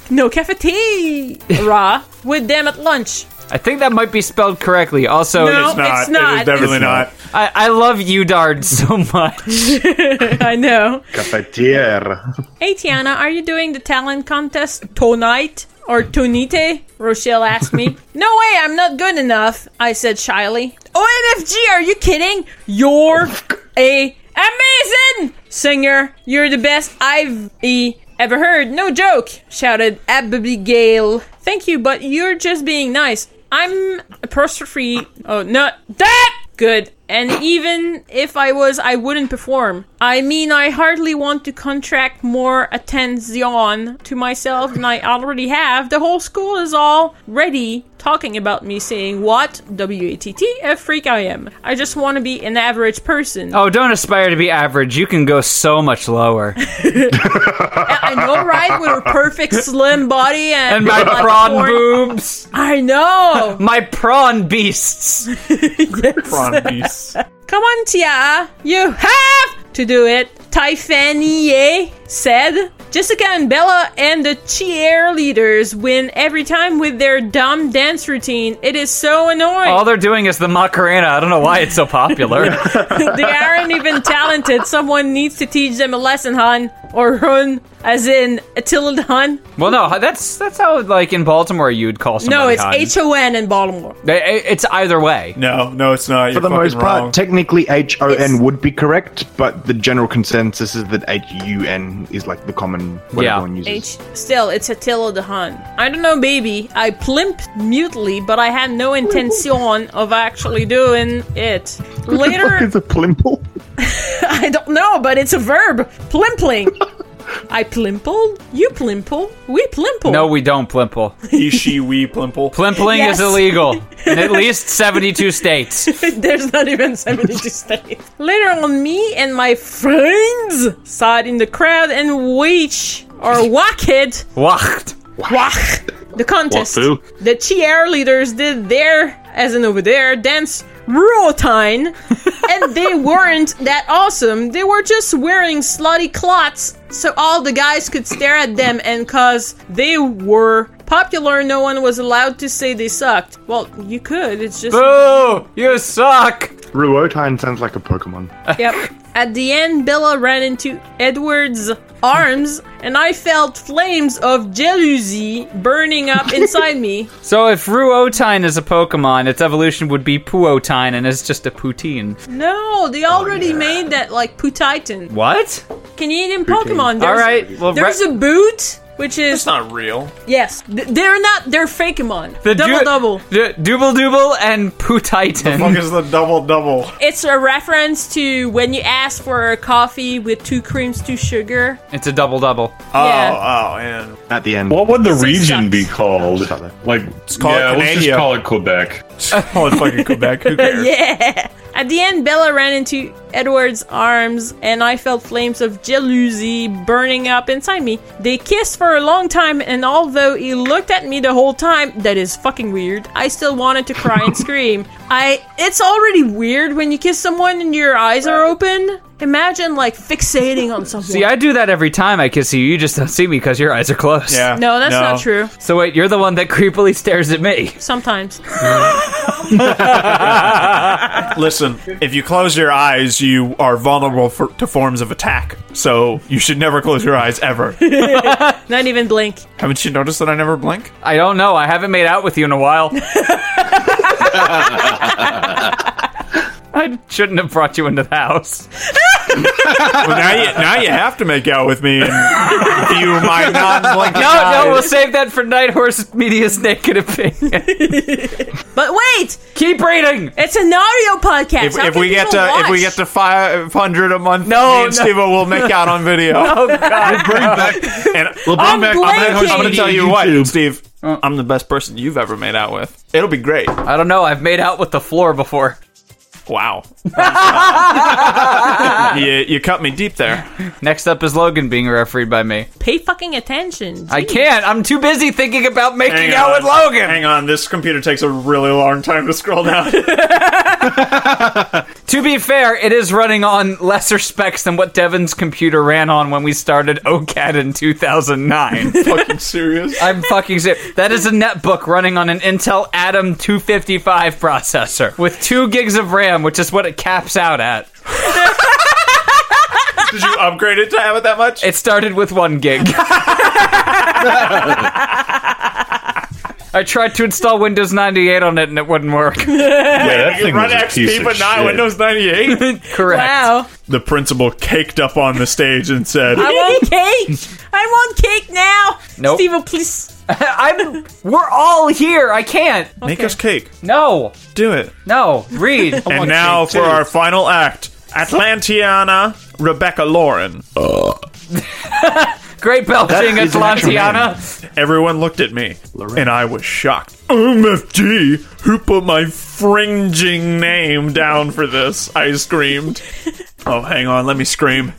with them at lunch. I think that might be spelled correctly. Also, No. It's not. It's not. It is definitely It's not. I love Udard so much. I know. Cafetiere. Hey Tiana, are you doing the talent contest tonight? Or Tonite? Rochelle asked me. No way, I'm not good enough, I said shyly. OMFG, are you kidding? You're a amazing singer. You're the best I've ever heard. No joke, shouted Abigail. Thank you, but you're just being nice. I'm apostrophe. Oh, not that good. And even if I was, I wouldn't perform. I mean, I hardly want to contract more attention to myself than I already have. The whole school is already talking about me, saying what, W-A-T-T, a freak I am. I just want to be an average person. Oh, don't aspire to be average. You can go so much lower. I know, right? With a perfect slim body and My like prawn corn- boobs. I know. My prawn beasts. Prawn beasts. Come on, Tia. You have to do it. Tiffany said. Jessica and Bella and the cheerleaders win every time with their dumb dance routine. It is so annoying. All they're doing is the Macarena. I don't know why it's so popular. They aren't even talented. Someone needs to teach them a lesson, hon. Or hun, as in Attila hun. Well, no, that's how, like, in Baltimore you'd call somebody No, it's hon. H-O-N in Baltimore. It's either way. No, it's not. For the most part, technically H-O-N would be correct, but the general consensus is that H-U-N is like the common what Yeah. everyone uses. Still, it's Attila the Hun. I don't know, baby. I plimped mutely, but I had no intention of actually doing it. What the fuck Later, is a plimple? I don't know, but it's a verb. Plimpling. I plimple, you plimple, we plimple. No, we don't plimple. He, she, we, plimple. Plimpling Yes. is illegal in at least 72 states. There's not even 72 states. Later on, me and my friends sat in the crowd and watched Wacht. the contest. Wafu. The cheerleaders did their, as in over there, dance Ruotine, and they weren't that awesome. They were just wearing slutty clots so all the guys could stare at them, and cause they were popular, no one was allowed to say they sucked. Well, you could, it's just... Boo! You suck! Ruotine sounds like a Pokemon. Yep. At the end, Bella ran into Edward's arms, and I felt flames of jealousy burning up inside me. So if Ruotine is a Pokemon, its evolution would be Puotine, and it's just a Poutine. No, they already made that, like, Putitan. What? Canadian Pokemon. There's, Alright, well, there's a boot, which is... It's not real. Yes, they're not, they're Fakemon. The Double. Dooble and Putitan. Fuck is the double? It's a reference to when you ask for a coffee with 2 creams, 2 sugar. It's a double. Oh, Yeah. and At the end. What would the Six region sucks. be called? Like, call it let's just Canada. call it Quebec. oh, it's fucking Quebec. Who cares? Yeah. At the end, Bella ran into Edward's arms, and I felt flames of jealousy burning up inside me. They kissed for a long time, and although he looked at me the whole time, that is fucking weird, I still wanted to cry and scream. It's already weird when you kiss someone and your eyes are open. Imagine, like, fixating on someone. See, I do that every time I kiss you. You just don't see me because your eyes are closed. Yeah. No, that's not true. So wait, you're the one that creepily stares at me. Sometimes. Listen, if you close your eyes, you are vulnerable to forms of attack. So you should never close your eyes ever. Not even blink. Haven't you noticed that I never blink? I don't know. I haven't made out with you in a while. I shouldn't have brought you into the house. Well, now you have to make out with me and view my non-blinking eyes. No, we'll save that for Night Horse Media's naked opinion. But wait! Keep reading. It's an audio podcast. How If can we get people to watch? 500 a month, No, me and no. Steve-O will make out on video. Oh God. And We'll bring back. blanking. I'm going to tell you what, YouTube. Steve. I'm the best person you've ever made out with. It'll be great. I don't know. I've made out with the floor before. Wow. you cut me deep there. Next up is Logan being refereed by me. Pay fucking attention. I Jeez. can't. I'm too busy thinking about making Hang out on. with Logan. Hang on, this computer takes a really long time to scroll down. To be fair, it is running on lesser specs than what Devin's computer ran on when we started OCAD in 2009. Fucking serious? I'm fucking serious. That is a netbook running on an Intel Atom 255 processor with 2 gigs of RAM, which is what it caps out at. Did you upgrade it to have it that much? It started with 1 gig. I tried to install Windows 98 on it and it wouldn't work. Yeah, that You thing run was a piece XP of but not shit. Windows 98? Correct. Wow. The principal caked up on the stage and said, I want cake. I want cake now. Nope. Steve, please. We're all here. I can't. make Okay. us cake. No. Do it. No. Read. And now for our final act. Atlantiana Rebecca Lauren. Great belching, That is an actual Atlantiana. Everyone looked at me, and I was shocked. OMFG, who put my fringing name down for this? I screamed. Oh, hang on, let me scream.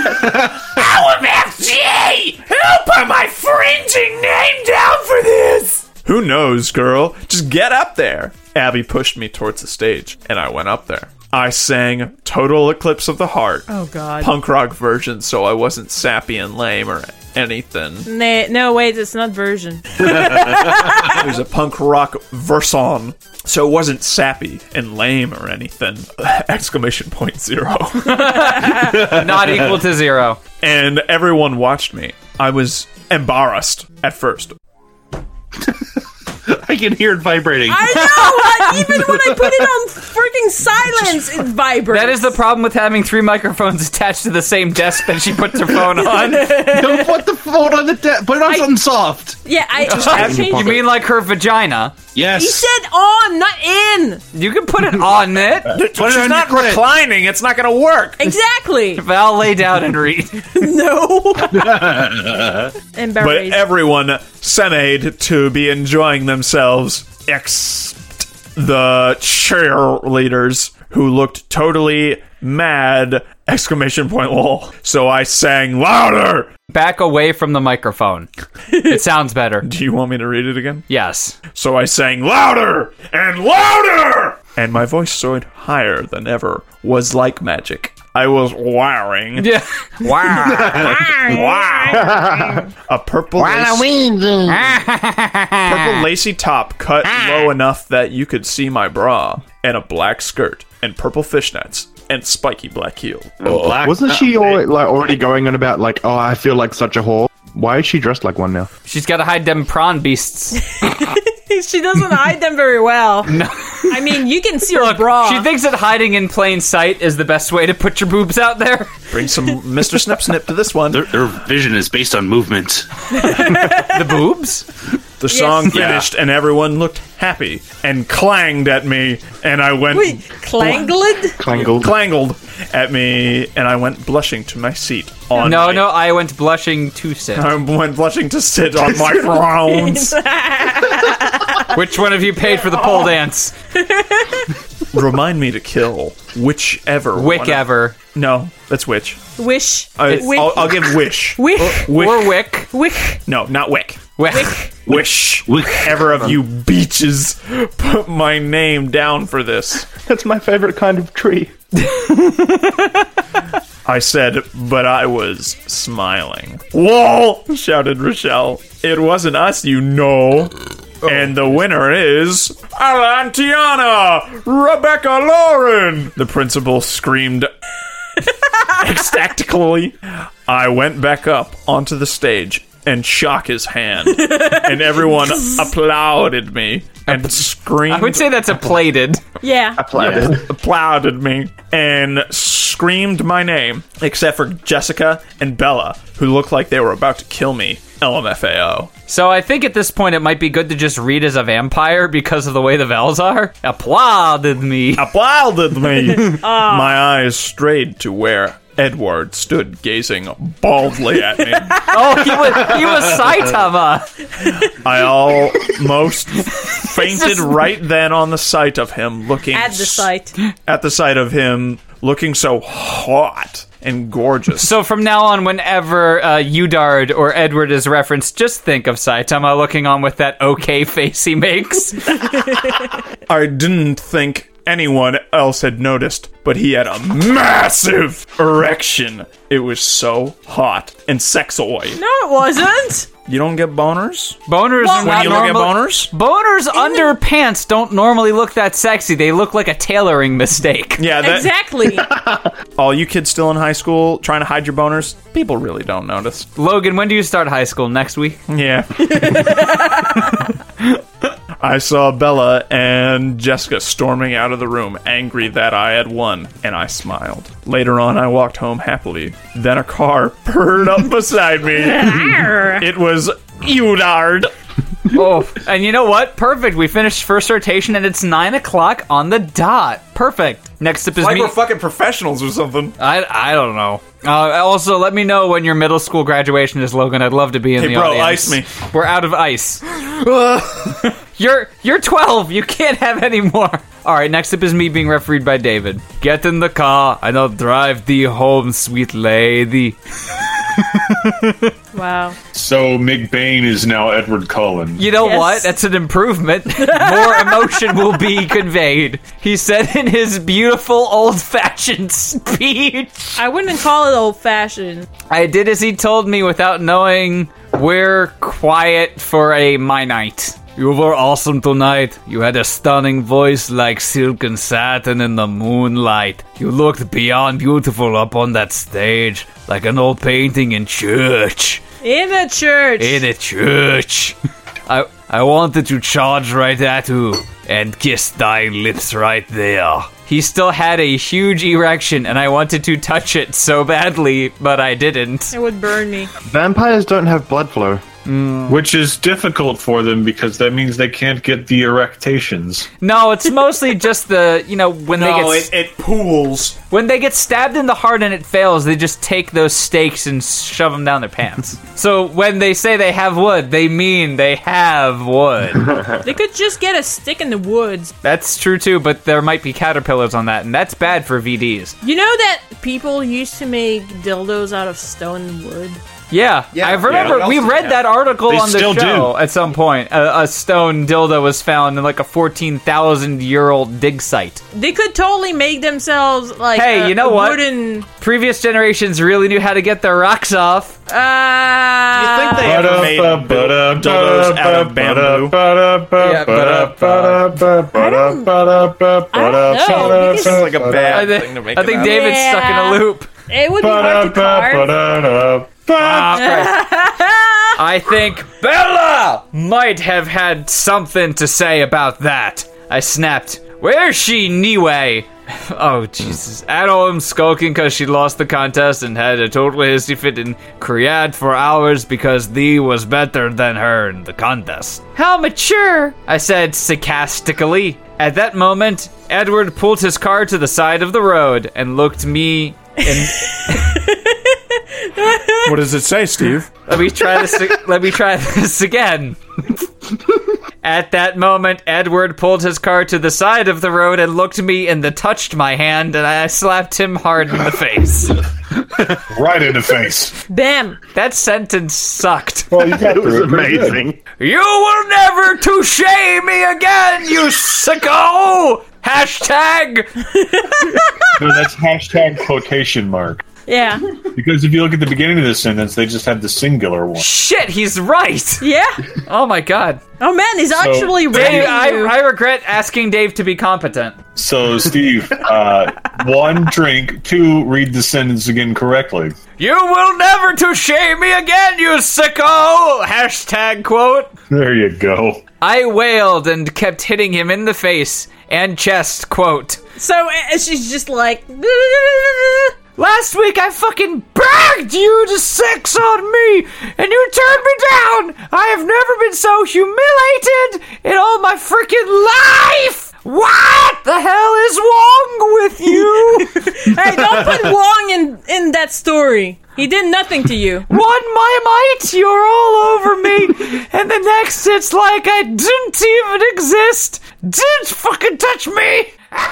OMFG, who put my fringing name down for this? Who knows, girl? Just get up there. Abby pushed me towards the stage, and I went up there. I sang Total Eclipse of the Heart. Oh, God. Punk rock version, so I wasn't sappy and lame or anything. No, wait, it's not version. It was a punk rock version, so it wasn't sappy and lame or anything. Exclamation point 0. Not equal to 0. And everyone watched me. I was embarrassed at first. I I can hear it vibrating. I know! Even when I put it on freaking silence, it vibrates. That is the problem with having 3 microphones attached to the same desk that she puts her phone on. Don't put the phone on the desk. Put it on something soft. Yeah, I changed You it. mean like her vagina? Yes. He said on, not in. You can put it on it. Put it She's on not your clit. reclining. It's not going to work. Exactly. Val, lay down and read. No. But Embarrassed. everyone sent to be enjoying themselves, except the cheerleaders who looked totally mad! Exclamation point lol. So I sang louder! Back away from the microphone. It sounds better. Do you want me to read it again? Yes. So I sang louder and louder! And my voice soared higher than ever, was like magic. I was wearing Yeah. Wow. a purple lacy top cut low enough that you could see my bra, and a black skirt, and purple fishnets, and spiky black heel. Wasn't she already going on about like, oh, I feel like such a whore? Why is she dressed like one now? She's got to hide them prawn beasts. She doesn't hide them very well. No. I mean, you can see her Look, bra. she thinks that hiding in plain sight is the best way to put your boobs out there. Bring some Mr. Snip Snip to this one. Their vision is based on movement. The boobs? The song Yeah. finished and everyone looked happy and clanged at me, and I went Wait, clangled? clangled at me, and I went blushing to my seat on No, my- I went blushing to sit. I went blushing to sit on my thrones. Which one of you paid for the pole dance? Remind me to kill whichever one of- Wickever. No, that's witch. Wish. I'll give wish. Wick. Or wick. Wick. No, not wick. Wick. Wish. Whichever of you beaches put my name down for this. That's my favorite kind of tree. I said, but I was smiling. Whoa! Shouted Rochelle. It wasn't us, you know. And the winner is Alantiana Rebecca Lauren. The principal screamed ecstatically. I went back up onto the stage and shook his hand, and everyone applauded me and screamed. I would say that's a plated. Yeah. Applauded me and screamed my name, except for Jessica and Bella, who looked like they were about to kill me. LMFAO. So I think at this point it might be good to just read as a vampire because of the way the vowels are. Applauded me. Applauded me. My eyes strayed to where Edward stood gazing baldly at me. Oh, he was Saitama. I almost fainted right then on the sight of him looking At the sight. at the sight of him looking so hot and gorgeous. So from now on, whenever Udard or Edward is referenced, just think of Saitama looking on with that okay face he makes. I didn't think anyone else had noticed, but he had a massive erection. It was so hot and sexoid. No, it wasn't. You don't get boners? Boners are When not you look at normal. boners? Boners under pants don't normally look that sexy. They look like a tailoring mistake. Yeah, that, Exactly. all you kids still in high school trying to hide your boners, people really don't notice. Logan, when do you start high school? Next week? Yeah. I saw Bella and Jessica storming out of the room, angry that I had won, and I smiled. Later on, I walked home happily. Then a car purred up beside me. It was Udard. Oh, and you know what? Perfect. We finished first rotation, and it's 9 o'clock on the dot. Perfect. Next up is Like me. we're fucking professionals or something. I don't know. Also, let me know when your middle school graduation is, Logan. I'd love to be in Hey, the bro, audience. ice me. We're out of ice. You're 12. You can't have any more. All right, next up is me being refereed by David. Get in the car, and I'll drive thee home, sweet lady. Wow. So McBain is now Edward Cullen. You know Yes. what? That's an improvement. More emotion will be conveyed. He said in his beautiful old-fashioned speech. I wouldn't call it old-fashioned. I did as he told me without knowing we're quiet for my night. You were awesome tonight. You had a stunning voice like silk and satin in the moonlight. You looked beyond beautiful up on that stage, like an old painting in church. In a church. In a church. I wanted to charge right at you and kiss thy lips right there. He still had a huge erection, and I wanted to touch it so badly, but I didn't. It would burn me. Vampires don't have blood flow. Which is difficult for them because that means they can't get the erectations. No, it's mostly just the, when it pools. when they get stabbed in the heart and it fails, they just take those stakes and shove them down their pants. So when they say they have wood, they mean they have wood. They could just get a stick in the woods. That's true too, but there might be caterpillars on that, and that's bad for VDs. You know that people used to make dildos out of stone and wood? Yeah, I remember we read that article They on the still show do. at some point. A stone dildo was found in like a 14,000-year-old dig site. They could totally make themselves like Hey, you know a what? wooden... Previous generations really knew how to get their rocks off. You think they ever made dildos out of bamboo? because Sounds like a bad I thing to make. think them out of. David's stuck in a loop. it would be hard to carve. I think Bella might have had something to say about that. I snapped. Where's she, anyway? Oh, Jesus. At home, skulking because she lost the contest and had a total hissy fit and cried for hours because thee was better than her in the contest. How mature, I said sarcastically. At that moment, Edward pulled his car to the side of the road and looked me in... What does it say, Steve? Let me try this again. At that moment, Edward pulled his car to the side of the road and looked me and touched my hand, and I slapped him hard in the face. Right in the face. Bam! That sentence sucked. Well, you got It was amazing. You will never touche me again, you sicko! Hashtag! No, that's hashtag quotation mark. Yeah. Because if you look at the beginning of the sentence, they just have the singular one. Shit, he's right! Yeah? Oh my god. Oh man, he's actually Dave, ready. I regret asking Dave to be competent. So, Steve, 1, drink. 2, read the sentence again correctly. You will never touche me again, you sicko! Hashtag quote. There you go. I wailed and kept hitting him in the face and chest, quote. So she's just like... Last week I fucking begged you to sex on me, and you turned me down! I have never been so humiliated in all my freaking life! What the hell is wrong with you? Hey, don't put Wong in that story. He did nothing to you. One Mimite, you're all over me, and the next it's like I didn't even exist. Didn't fucking touch me.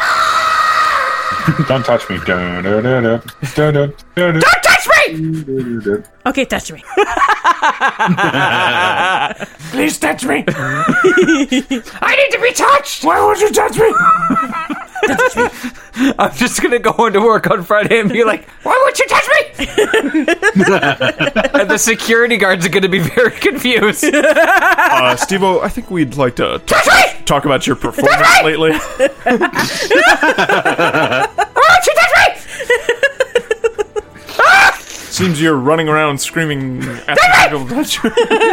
Don't touch me. Don't Don't touch me! Okay, touch me. Please touch me. I need to be touched. Why won't you touch me? I'm just gonna go into work on Friday and be like, why won't you touch me? And the security guards are gonna be very confused. Steve-O, I think we'd like to talk about your performance lately. Why won't you touch me? Seems you're running around screaming at people to touch you.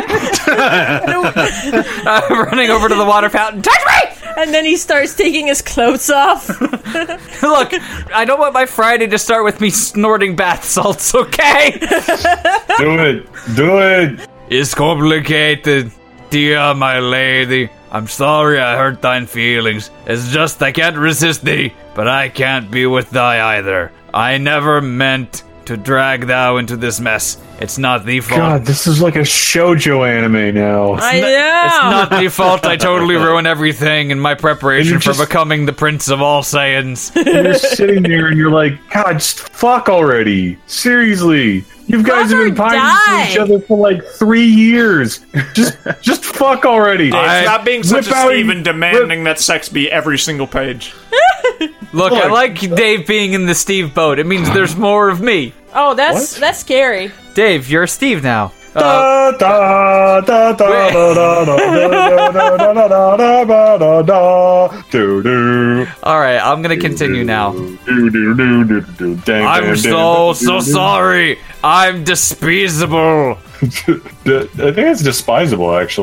Running over to the water fountain. Touch me! And then he starts taking his clothes off. Look, I don't want my Friday to start with me snorting bath salts, okay? Do it. It's complicated, dear my lady. I'm sorry I hurt thine feelings. It's just I can't resist thee, but I can't be with thy either. I never meant to drag thou into this mess. It's not thee fault. God, this is like a shoujo anime now. I know. It's not the fault. I totally ruin everything in my preparation And for you're just- becoming the Prince of all Saiyans. You're sitting there and you're like, God, just fuck already. Seriously. You guys have been Fuck or pining die. for each other for like 3 years. Just fuck already. Stop being such Whip a out- Steve and demanding that sex be every single page. Look, I like Dave being in the Steve boat. It means there's more of me. Oh, that's scary. Dave, you're Steve now. Da, da, da, da, da, da, da, da, da, da, da, da, da, do, do, All right, I'm gonna continue now. do, do, do, do, do, dang, I'm dang, so dang, sorry. I'm despisable. I think it's despisable, actually.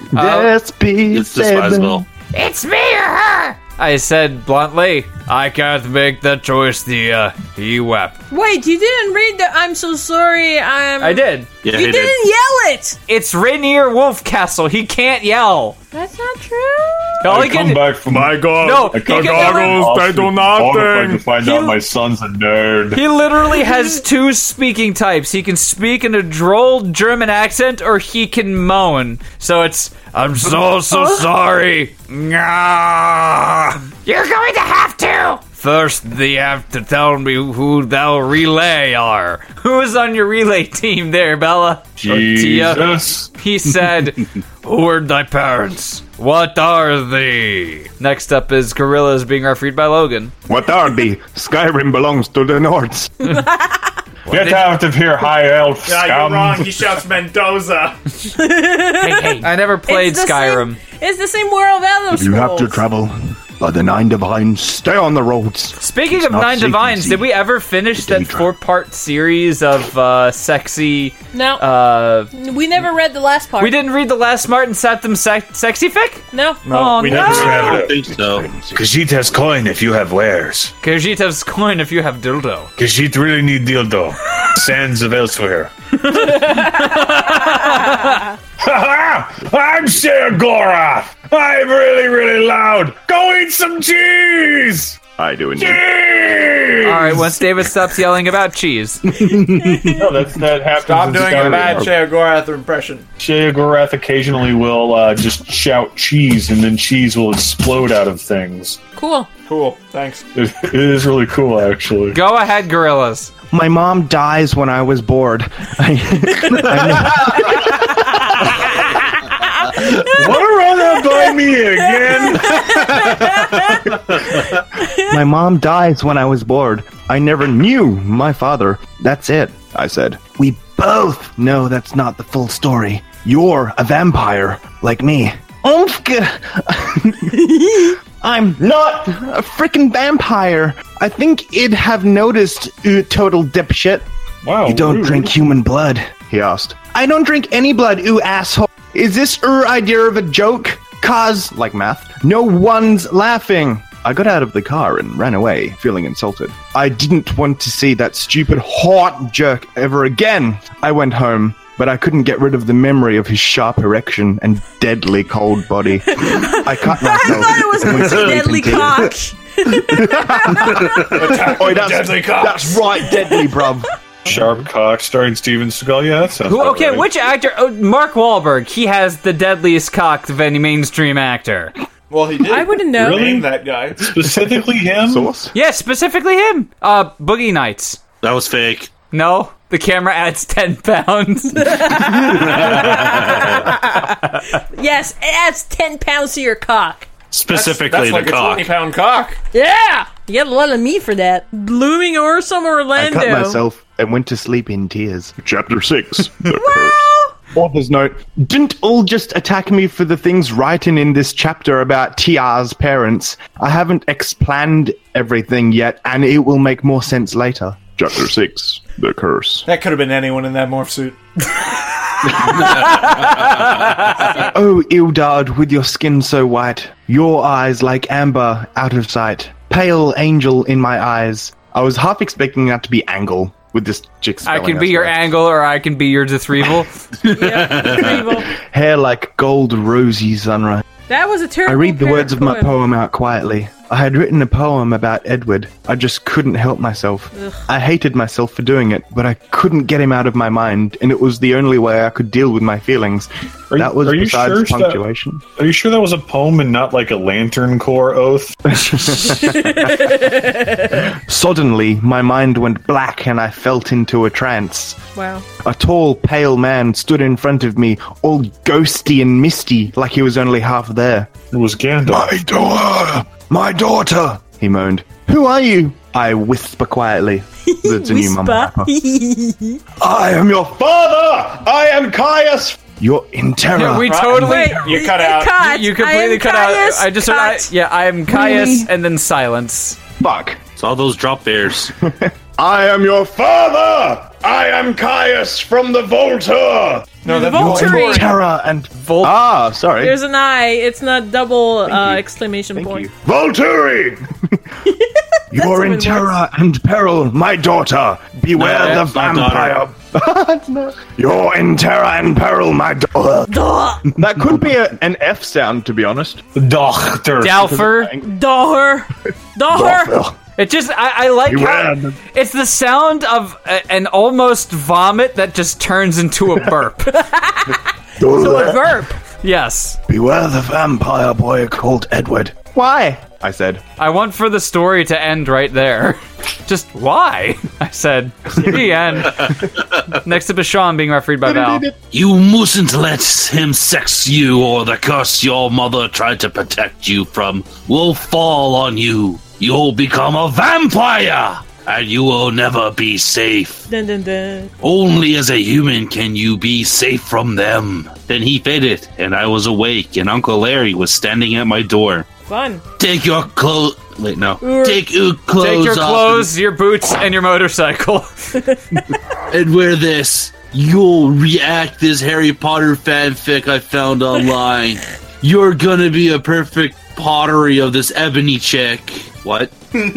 It's disposable. It's me or her! I said bluntly, I can't make that choice, Thea. He wept. Wait, you didn't read the I'm so sorry, I did. Yeah, You he didn't did. yell it! It's Rainier Wolfcastle. He can't yell. That's not true. All I he come can... back from My God. No, I he come can back never... from I do all the way nothing. to find out my son's a nerd. He literally has two speaking types. He can speak in a droll German accent, or he can moan. So it's, I'm so sorry. Nyah. You're going to have to. First, they have to tell me who thou relay are. Who's on your relay team there, Bella? Tia? Jesus. He said, who are thy parents? What are they? Next up is Gorillas being refereed by Logan. What are they? Skyrim belongs to the Nords. Get out of here, high elf scum. He shouts Mendoza. Hey, I never played It's the Skyrim. It's the same world of Elder If you have to Scrolls. travel by the Nine Divines, stay on the roads. Speaking of not Nine safe to Divines, see. did we ever finish that Daedra. 4-part series of sexy... No, we never read the last part. We didn't read the last Martin Satham sexy fic? No. Oh, we no. never I read don't it. think so. Khajiit has coin if you have wares. Khajiit's coin if you have dildo. Khajiit really need dildo. Sands of elsewhere. I'm Sheogorath. I'm really, really loud. Go eat some cheese. I do indeed. Alright, once David stops yelling about cheese. No, that happens. Stop in doing a Skyrim. bad Sheogorath impression. Sheogorath occasionally will just shout cheese, and then cheese will explode out of things. Cool. Cool, thanks. It is really cool, actually. Go ahead, Gorillas. My mom dies when I was bored. Want to run that by me again? My mom dies when I was bored. I never knew my father. That's it, I said. We both know that's not the full story. You're a vampire, like me. Umfka! I'm not a freaking vampire. I think it'd have noticed, total dipshit. Wow, You don't rude. drink human blood, he asked. I don't drink any blood, asshole. Is this idea of a joke? Cause, like math, no one's laughing. I got out of the car and ran away, feeling insulted. I didn't want to see that stupid hot jerk ever again. I went home, but I couldn't get rid of the memory of his sharp erection and deadly cold body. I cut myself. I thought it was and went to sleep deadly in tears. cock. Oh, that's, Deadly cock. that's right, deadly, bruv. Sharp Cock starring Steven Seagal. Yeah, that sounds about Okay, right. which actor? Oh, Mark Wahlberg. He has the deadliest cock of any mainstream actor. Well, he did. I wouldn't know. Really? Name that guy. Specifically him? Sauce? Yeah, specifically him. Boogie Nights. That was fake. No, the camera adds 10 pounds. Yes, it adds 10 pounds to your cock. Specifically That's like the a cock. 20-pound cock. Yeah! You get a lot of meat for that. Blooming Awesome I Orlando. cut myself and went to sleep in tears. Chapter 6. The Curse. Author's note, didn't all just attack me for the things written in this chapter about Tia's parents. I haven't explained everything yet, and it will make more sense later. Chapter 6. The Curse. That could have been anyone in that morph suit. Oh, Ildard, with your skin so white, your eyes like amber out of sight, pale angel in my eyes. I was half expecting that to be Angle, with this chick I spelling can be us your right. angle, or I can be your Dethrevel. Evil. Hair like gold rosy sunrise. That was a terrible I read the words of my poem. poem out quietly. I had written a poem about Edward. I just couldn't help myself. I hated myself for doing it, but I couldn't get him out of my mind, and it was the only way I could deal with my feelings. That was are you besides sure that- punctuation. Are you sure that was a poem and not like a Lantern Corps oath? Suddenly, my mind went black and I felt into a trance. Wow. A tall, pale man stood in front of me, all ghosty and misty, like he was only half there. It was Gandalf. My daughter, he moaned. Who are you? I whisper quietly. That's a new mum. I am your father! I am Caius! You're in terror. We totally... Wait, You cut out. Cut. You completely cut out. Caius, I just heard... cut. I am Caius, Really? and then silence. Fuck. It's all those drop bears. I am your father! I am Caius from the Volta! No, that's Volturi. Terra and sorry. There's an I. It's not double exclamation Thank point. you. Volturi! You're in even terror and peril, my daughter. Beware No, the it's my vampire. It's not. You're in terror and peril, my daughter. That could be an F sound, to be honest. Doctor. Dalfer. Doher. It just, I like how Beware. it's the sound of an almost vomit that just turns into a burp. Verb. Yes. Beware the vampire boy called Edward. Why? I said. I want for the story to end right there. Just why? I said. The end. Next up is Sean being refereed by Val. You mustn't let him sex you, or the curse your mother tried to protect you from will fall on you. You'll become a vampire, and you will never be safe. Dun, dun, dun. Only as a human can you be safe from them. Then he faded, and I was awake, and Uncle Larry was standing at my door. Fun. Take your clothes. Wait, no. Take your clothes Take your off clothes, your boots, and your motorcycle. and wear this. You'll react this Harry Potter fanfic I found online. You're gonna be a perfect pottery of this ebony chick. What?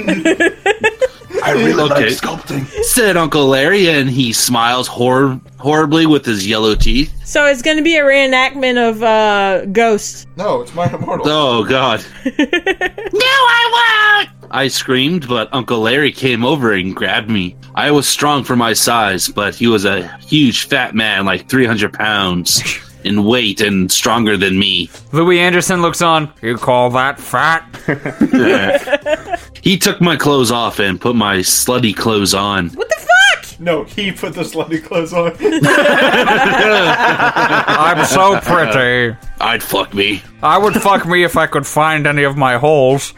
I really like sculpting. Said Uncle Larry, and he smiles horribly with his yellow teeth. So it's going to be a reenactment of Ghost. No, it's my immortal. Oh, God. No, I won't! I screamed, but Uncle Larry came over and grabbed me. I was strong for my size, but he was a huge fat man, like 300 pounds in weight and stronger than me. Louis Anderson looks on. You call that fat? He took my clothes off and put my slutty clothes on. What the fuck? No, he put the slutty clothes on. I'm so pretty. I'd fuck me. I would fuck me if I could find any of my holes.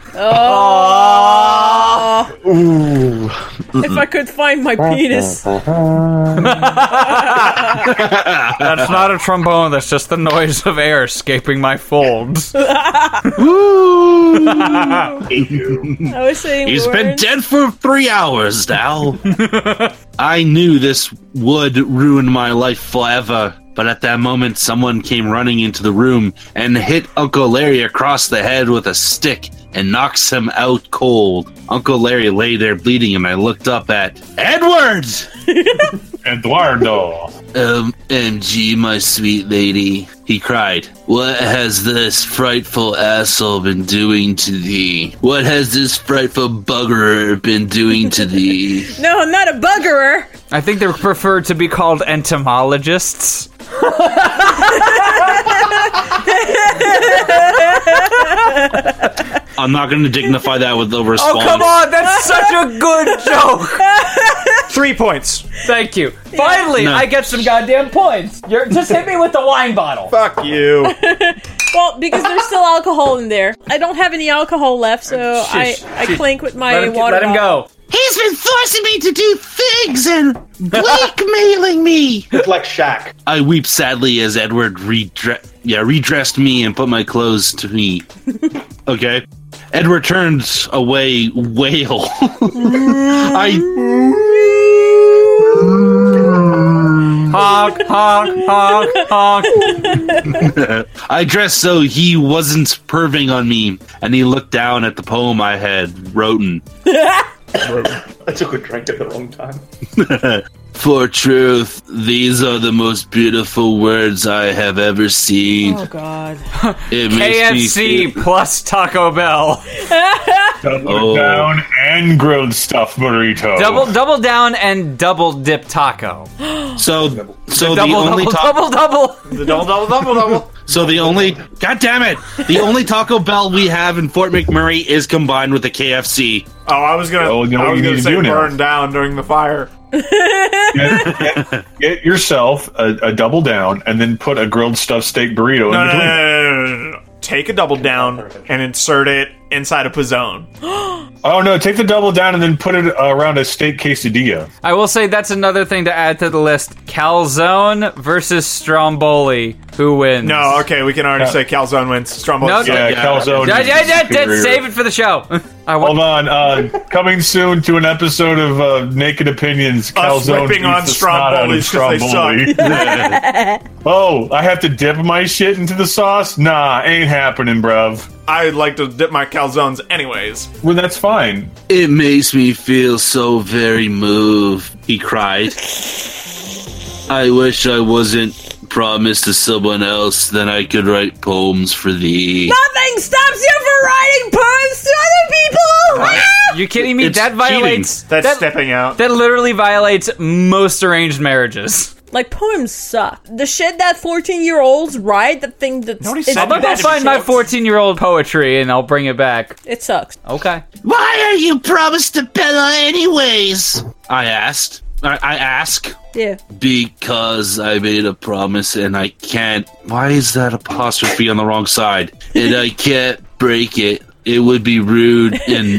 Ooh. If I could find my penis. That's not a trombone, that's just the noise of air escaping my folds. I was saying He's been words. dead for 3 hours now. I knew this would ruin my life forever, but at that moment, someone came running into the room and hit Uncle Larry across the head with a stick and knocks him out cold. Uncle Larry lay there bleeding, and I looked up at Edward! Eduardo. MG, my sweet lady, he cried. What has this frightful asshole been doing to thee? What has this frightful buggerer been doing to thee? No, I'm not a buggerer. I think they're preferred to be called entomologists. I'm not going to dignify that with a response. Oh, come on, that's such a good joke. 3 points. Thank you. Finally, No. I get some goddamn points. Just hit me with the wine bottle. Fuck you. Well, because there's still alcohol in there. I don't have any alcohol left, so Shush, I shush. clink with my Let water him bottle. go. He's been forcing me to do things and blackmailing me. It's like Shaq. I weep sadly as Edward redressed me and put my clothes to me. Okay. Edward turns away, wail. Honk, honk, honk, honk. I dressed so he wasn't perving on me, and he looked down at the poem I had written. I took a drink at the wrong time. For truth, these are the most beautiful words I have ever seen. Oh, God. It makes me KFC feel- plus Taco Bell. Double down and grilled stuffed burrito. Double down and double dip taco. So the Double, only double, double. The double. God damn it! The only Taco Bell we have in Fort McMurray is combined with the KFC. Oh, I was gonna. Oh, you know I what was you gonna need to say do now? burn down during the fire. Get yourself a double down and then put a grilled stuffed steak burrito in No. between. Take a double down and insert it inside a Pizzone. Oh no, take the double down and then put it around a steak quesadilla. I will say that's another thing to add to the list. Calzone versus Stromboli. Who wins? No, okay, we can already say calzone wins. Stromboli. No, Yeah, calzone. is Save it for the show. Hold on, coming soon to an episode of Naked Opinions. Us Calzone ripping on beats the snot out of Strombolis 'cause they suck. Oh, I have to dip my shit into the sauce? Nah, ain't happening, bruv. I like to dip my calzones anyways. Well, that's fine. It makes me feel so very moved, he cried. I wish I wasn't promised to someone else, then I could write poems for thee. Nothing stops you from writing poems to other people! You kidding me? It's That violates. That's that, stepping out. that literally violates most arranged marriages. Like, poems suck. The shit that 14-year-olds write, the thing that's... Nobody it's said I'm gonna that go find my 14-year-old poetry and I'll bring it back. It sucks. Okay. Why are you promised to Bella anyways? I asked. I ask. Yeah. Because I made a promise and I can't. Why is that apostrophe on the wrong side? And I can't break it. It would be rude and.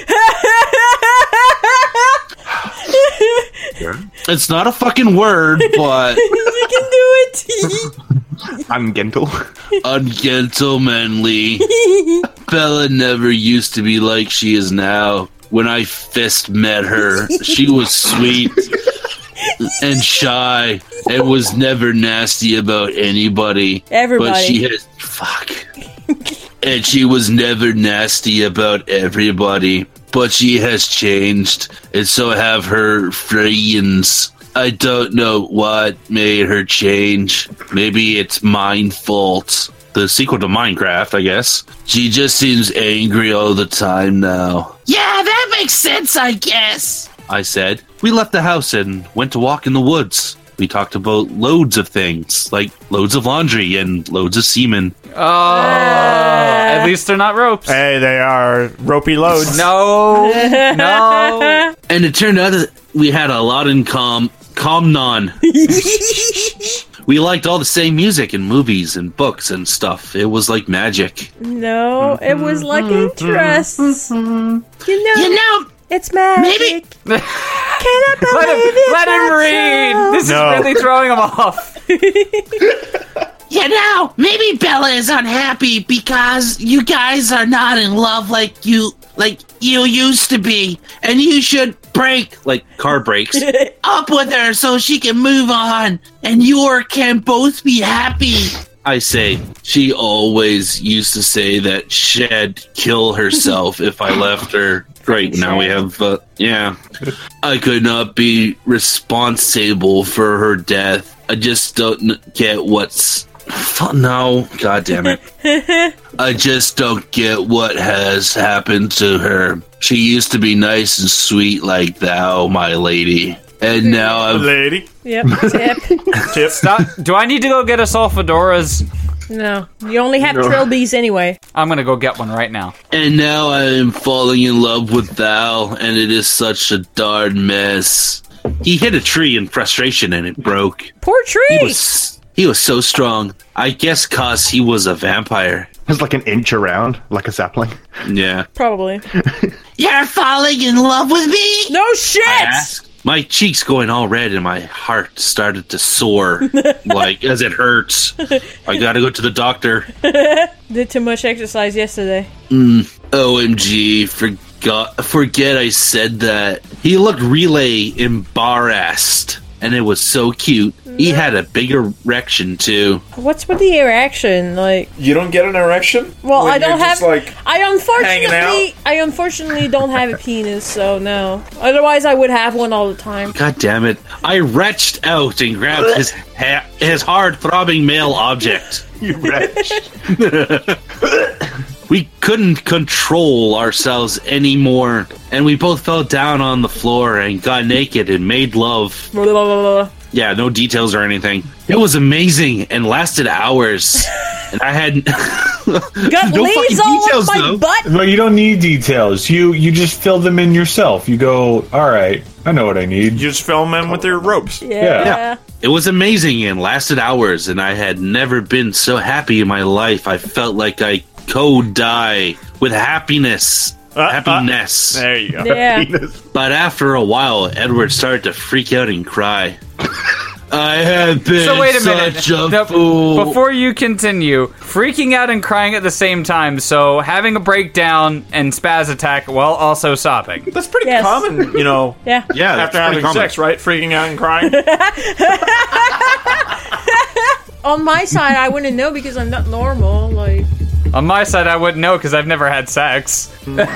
It's not a fucking word, but. You can do it! Ungentle. Ungentlemanly. Bella never used to be like she is now. When I first met her, she was sweet and shy and was never nasty about anybody. Everybody. But she has and she was never nasty about everybody. But she has changed, and so have her friends. I don't know what made her change. Maybe it's mine fault. The sequel to Minecraft, I guess. She just seems angry all the time now. Yeah, that makes sense, I guess, I said. We left the house and went to walk in the woods. We talked about loads of things, like loads of laundry and loads of semen. Oh, at least they're not ropes. Hey, they are ropey loads. No, no. And it turned out that we had a lot in common. We liked all the same music and movies and books and stuff. It was like magic. No, it was like interests. You know, it's magic. Maybe. Can I believe it? Let him read. This No. is really throwing him off. Maybe Bella is unhappy because you guys are not in love like you used to be, and you should break, like car brakes, up with her so she can move on, and you can both be happy. I say, she always used to say that she'd kill herself if I left her. Right now we have, I could not be responsible for her death. I just don't get what's... No, god damn it. I just don't get what has happened to her. She used to be nice and sweet like thou, my lady. And now I'm... Lady. Yep, tip. Tip. Stop. Do I need to go get us all fedoras? No, you only have trilbies anyway. I'm gonna go get one right now. And now I am falling in love with thou, and it is such a darn mess. He hit a tree in frustration and it broke. Poor tree. He was so strong. I guess 'cause he was a vampire. It's like an inch around, like a sapling. Yeah. Probably. You're falling in love with me? No shit! I asked. My cheeks going all red and my heart started to soar, like, as it hurts. I gotta go to the doctor. Did too much exercise yesterday. OMG, forget I said that. He looked really embarrassed, and it was so cute. He had a big erection, too. What's with the erection? Like, You don't get an erection? well, When I don't you're have. just, like, I hanging out? unfortunately don't have a penis, so no. Otherwise, I would have one all the time. God damn it. I reached out and grabbed his hard-throbbing male object. You wretch. We couldn't control ourselves anymore, and we both fell down on the floor and got naked and made love. Blah, blah, blah, blah. Yeah, no details or anything. It was amazing and lasted hours. And I had Got no leaves fucking all details, up my though. butt. But you don't need details. You just fill them in yourself. You go, all right, I know what I need. You just film in with your ropes. Yeah. It was amazing and lasted hours, and I had never been so happy in my life. I felt like I could die with happiness. Happiness. There you go. Yeah. But after a while, Edward started to freak out and cry. I have been So wait a minute. such a No, fool. Before you continue, freaking out and crying at the same time, so having a breakdown and spaz attack while also sobbing. That's pretty Yes. common, you know. Yeah. Yeah, that's After pretty having common. sex, right? Freaking out and crying. On my side, I wouldn't know because I'm not normal. Like, On my side, I wouldn't know because I've never had sex.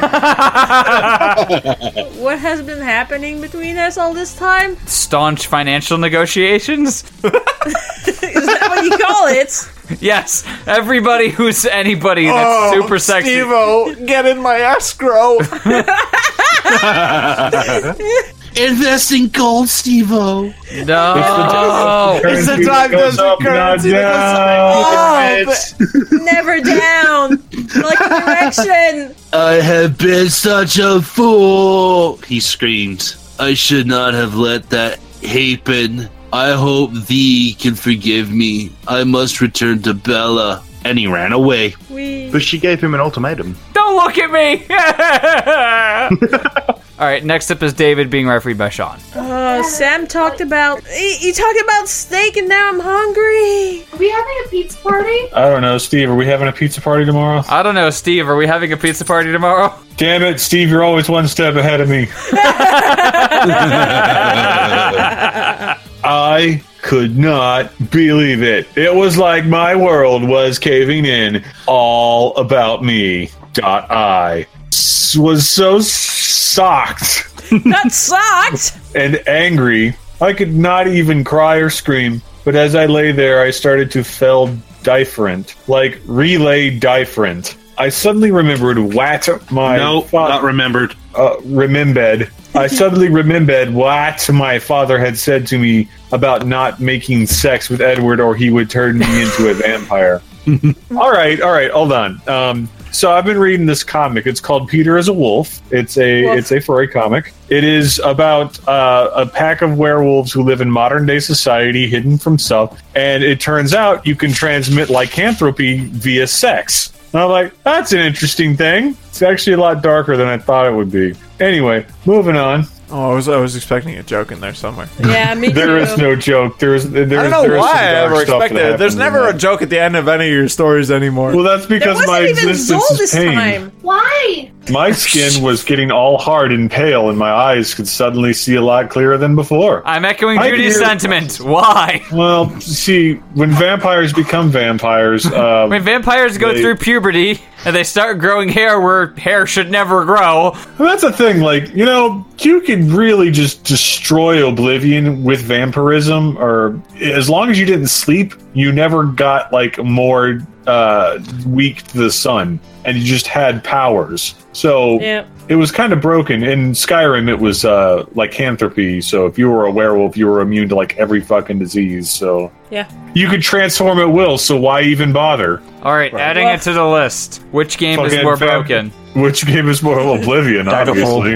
what has been happening between us all this time? Staunch financial negotiations? Is that what you call it? Yes, everybody who's anybody that's super sexy. Steve-O, get in my escrow. Invest in gold, Steve-O. No. It's the time goes doesn't up, not currency down. Never down. Like a direction. I have been such a fool, he screamed. I should not have let that happen. I hope thee can forgive me. I must return to Bella. And he ran away. But she gave him an ultimatum. Don't look at me! All right, next up is David being refereed by Sean. Sam talked about. He talked about steak, and now I'm hungry. Are we having a pizza party? I don't know, Steve. Are we having a pizza party tomorrow? I don't know, Steve, are we having a pizza party tomorrow? Damn it, Steve! You're always one step ahead of me. I could not believe it. It was like my world was caving in. All about me. I was so shocked Not sucked. and angry. I could not even cry or scream. But as I lay there, I started to feel different, like relay different. I suddenly remembered what my Not remembered. remembered. I suddenly remembered what my father had said to me about not making sex with Edward or he would turn me into a vampire. All right, hold on. So I've been reading this comic. It's called Peter as a Wolf. It's a furry comic. It is about a pack of werewolves who live in modern day society, hidden from self. And it turns out you can transmit lycanthropy via sex. And I'm like, that's an interesting thing. It's actually a lot darker than I thought it would be. Anyway, moving on. Oh, I was expecting a joke in there somewhere. Yeah, me too. There is no joke. I I don't know why I ever expected it. There's never a joke at the end of any of your stories anymore. Well, that's There because wasn't my even existence Zol is this pain. time. Why? My skin was getting all hard and pale, and my eyes could suddenly see a lot clearer than before. I'm echoing I Judy's hear- sentiment. Why? Well, see, when vampires become vampires, When vampires go They- through puberty and they start growing hair where hair should never grow, that's the thing. Like, you know, you can really just destroy Oblivion with vampirism, or as long as you didn't sleep, you never got like more weak to the sun, and you just had powers. So Yeah. it was kind of broken. In Skyrim, it was lycanthropy. So if you were a werewolf, you were immune to like every fucking disease. So Yeah. you could transform at will. So why even bother? all right, adding it to the list. Which game is Fucking more vamp- broken? Which game is more Oblivion, obviously.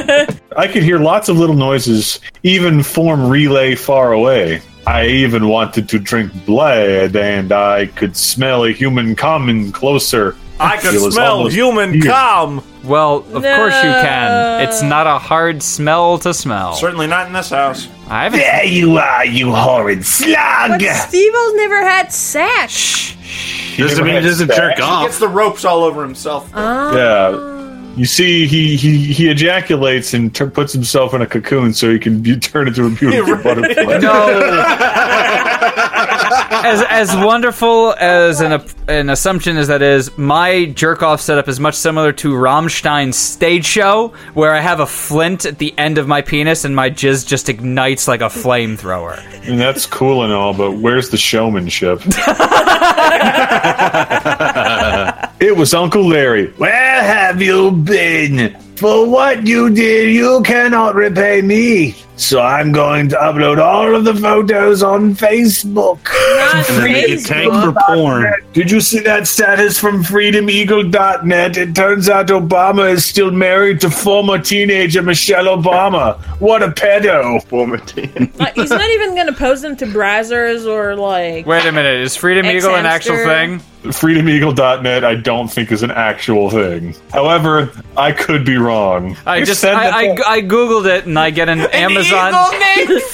I could hear lots of little noises, even form relay far away. I even wanted to drink blood, and I could smell a human coming closer. I could It was smell almost human here. cum. Well, of course you can. It's not a hard smell to smell. Certainly not in this house. I haven't. There you are, you horrid slug! But Steve-O's never had sex. Doesn't mean he doesn't jerk He off. gets the ropes all over himself. Yeah. You see, he ejaculates and puts himself in a cocoon so he can turn into a beautiful butterfly. No. As wonderful as an assumption as that is, my jerk-off setup is much similar to Rammstein's stage show, where I have a flint at the end of my penis and my jizz just ignites like a flamethrower. And that's cool and all, but where's the showmanship? It was Uncle Larry. Where have you been? For what you did, you cannot repay me. So I'm going to upload all of the photos on Facebook. Not And then they get tagged for porn. Did you see that status from freedomeagle.net? It turns out Obama is still married to former teenager Michelle Obama. What a pedo. Former teen. Like, he's not even gonna post them to Brazzers or like. Wait a minute, is Freedom Eagle an actual Ex-hamster. thing? Freedomeagle.net I don't think is an actual thing. However, I could be wrong. I You just said that I googled it and I get an Amazon named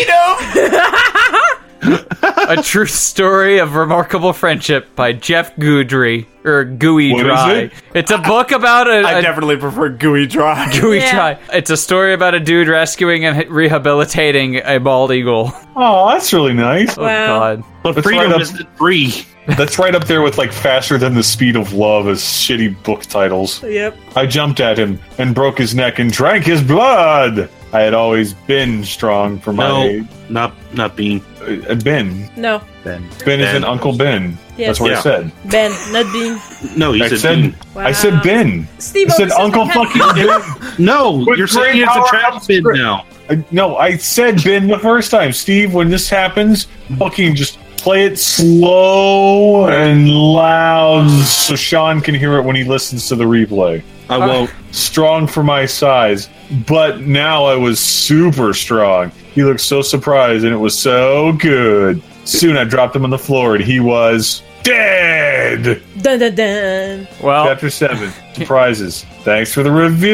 Freedom. A True Story of Remarkable Friendship by Jeff Goodry or Gooey What is Dry. it? It's a book about I a definitely prefer Gooey Dry. Gooey Yeah. Dry. It's a story about a dude rescuing and rehabilitating a bald eagle. Oh, that's really nice. Oh Wow. God. But That's freedom right up- isn't free. That's right up there with like Faster Than the Speed of Love as shitty book titles. Yep. I jumped at him and broke his neck and drank his blood. I had always been strong for my No, age. not being. Ben. No. Ben is an Uncle Ben. Yes. That's what Yeah. I said. Ben, not Bean. No, you I said, said, being. I said Ben. Steve, I said Uncle fucking Ben. No, With you're saying great it's a power trash comes bin great- now. No, I said Ben the first time. Steve, when this happens, fucking just play it slow and loud so Sean can hear it when he listens to the replay. I won't. Strong for my size, but now I was super strong. He looked so surprised and it was so good. Soon I dropped him on the floor and he was dead. Dun dun dun. Well, Chapter 7. Surprises. Thanks for the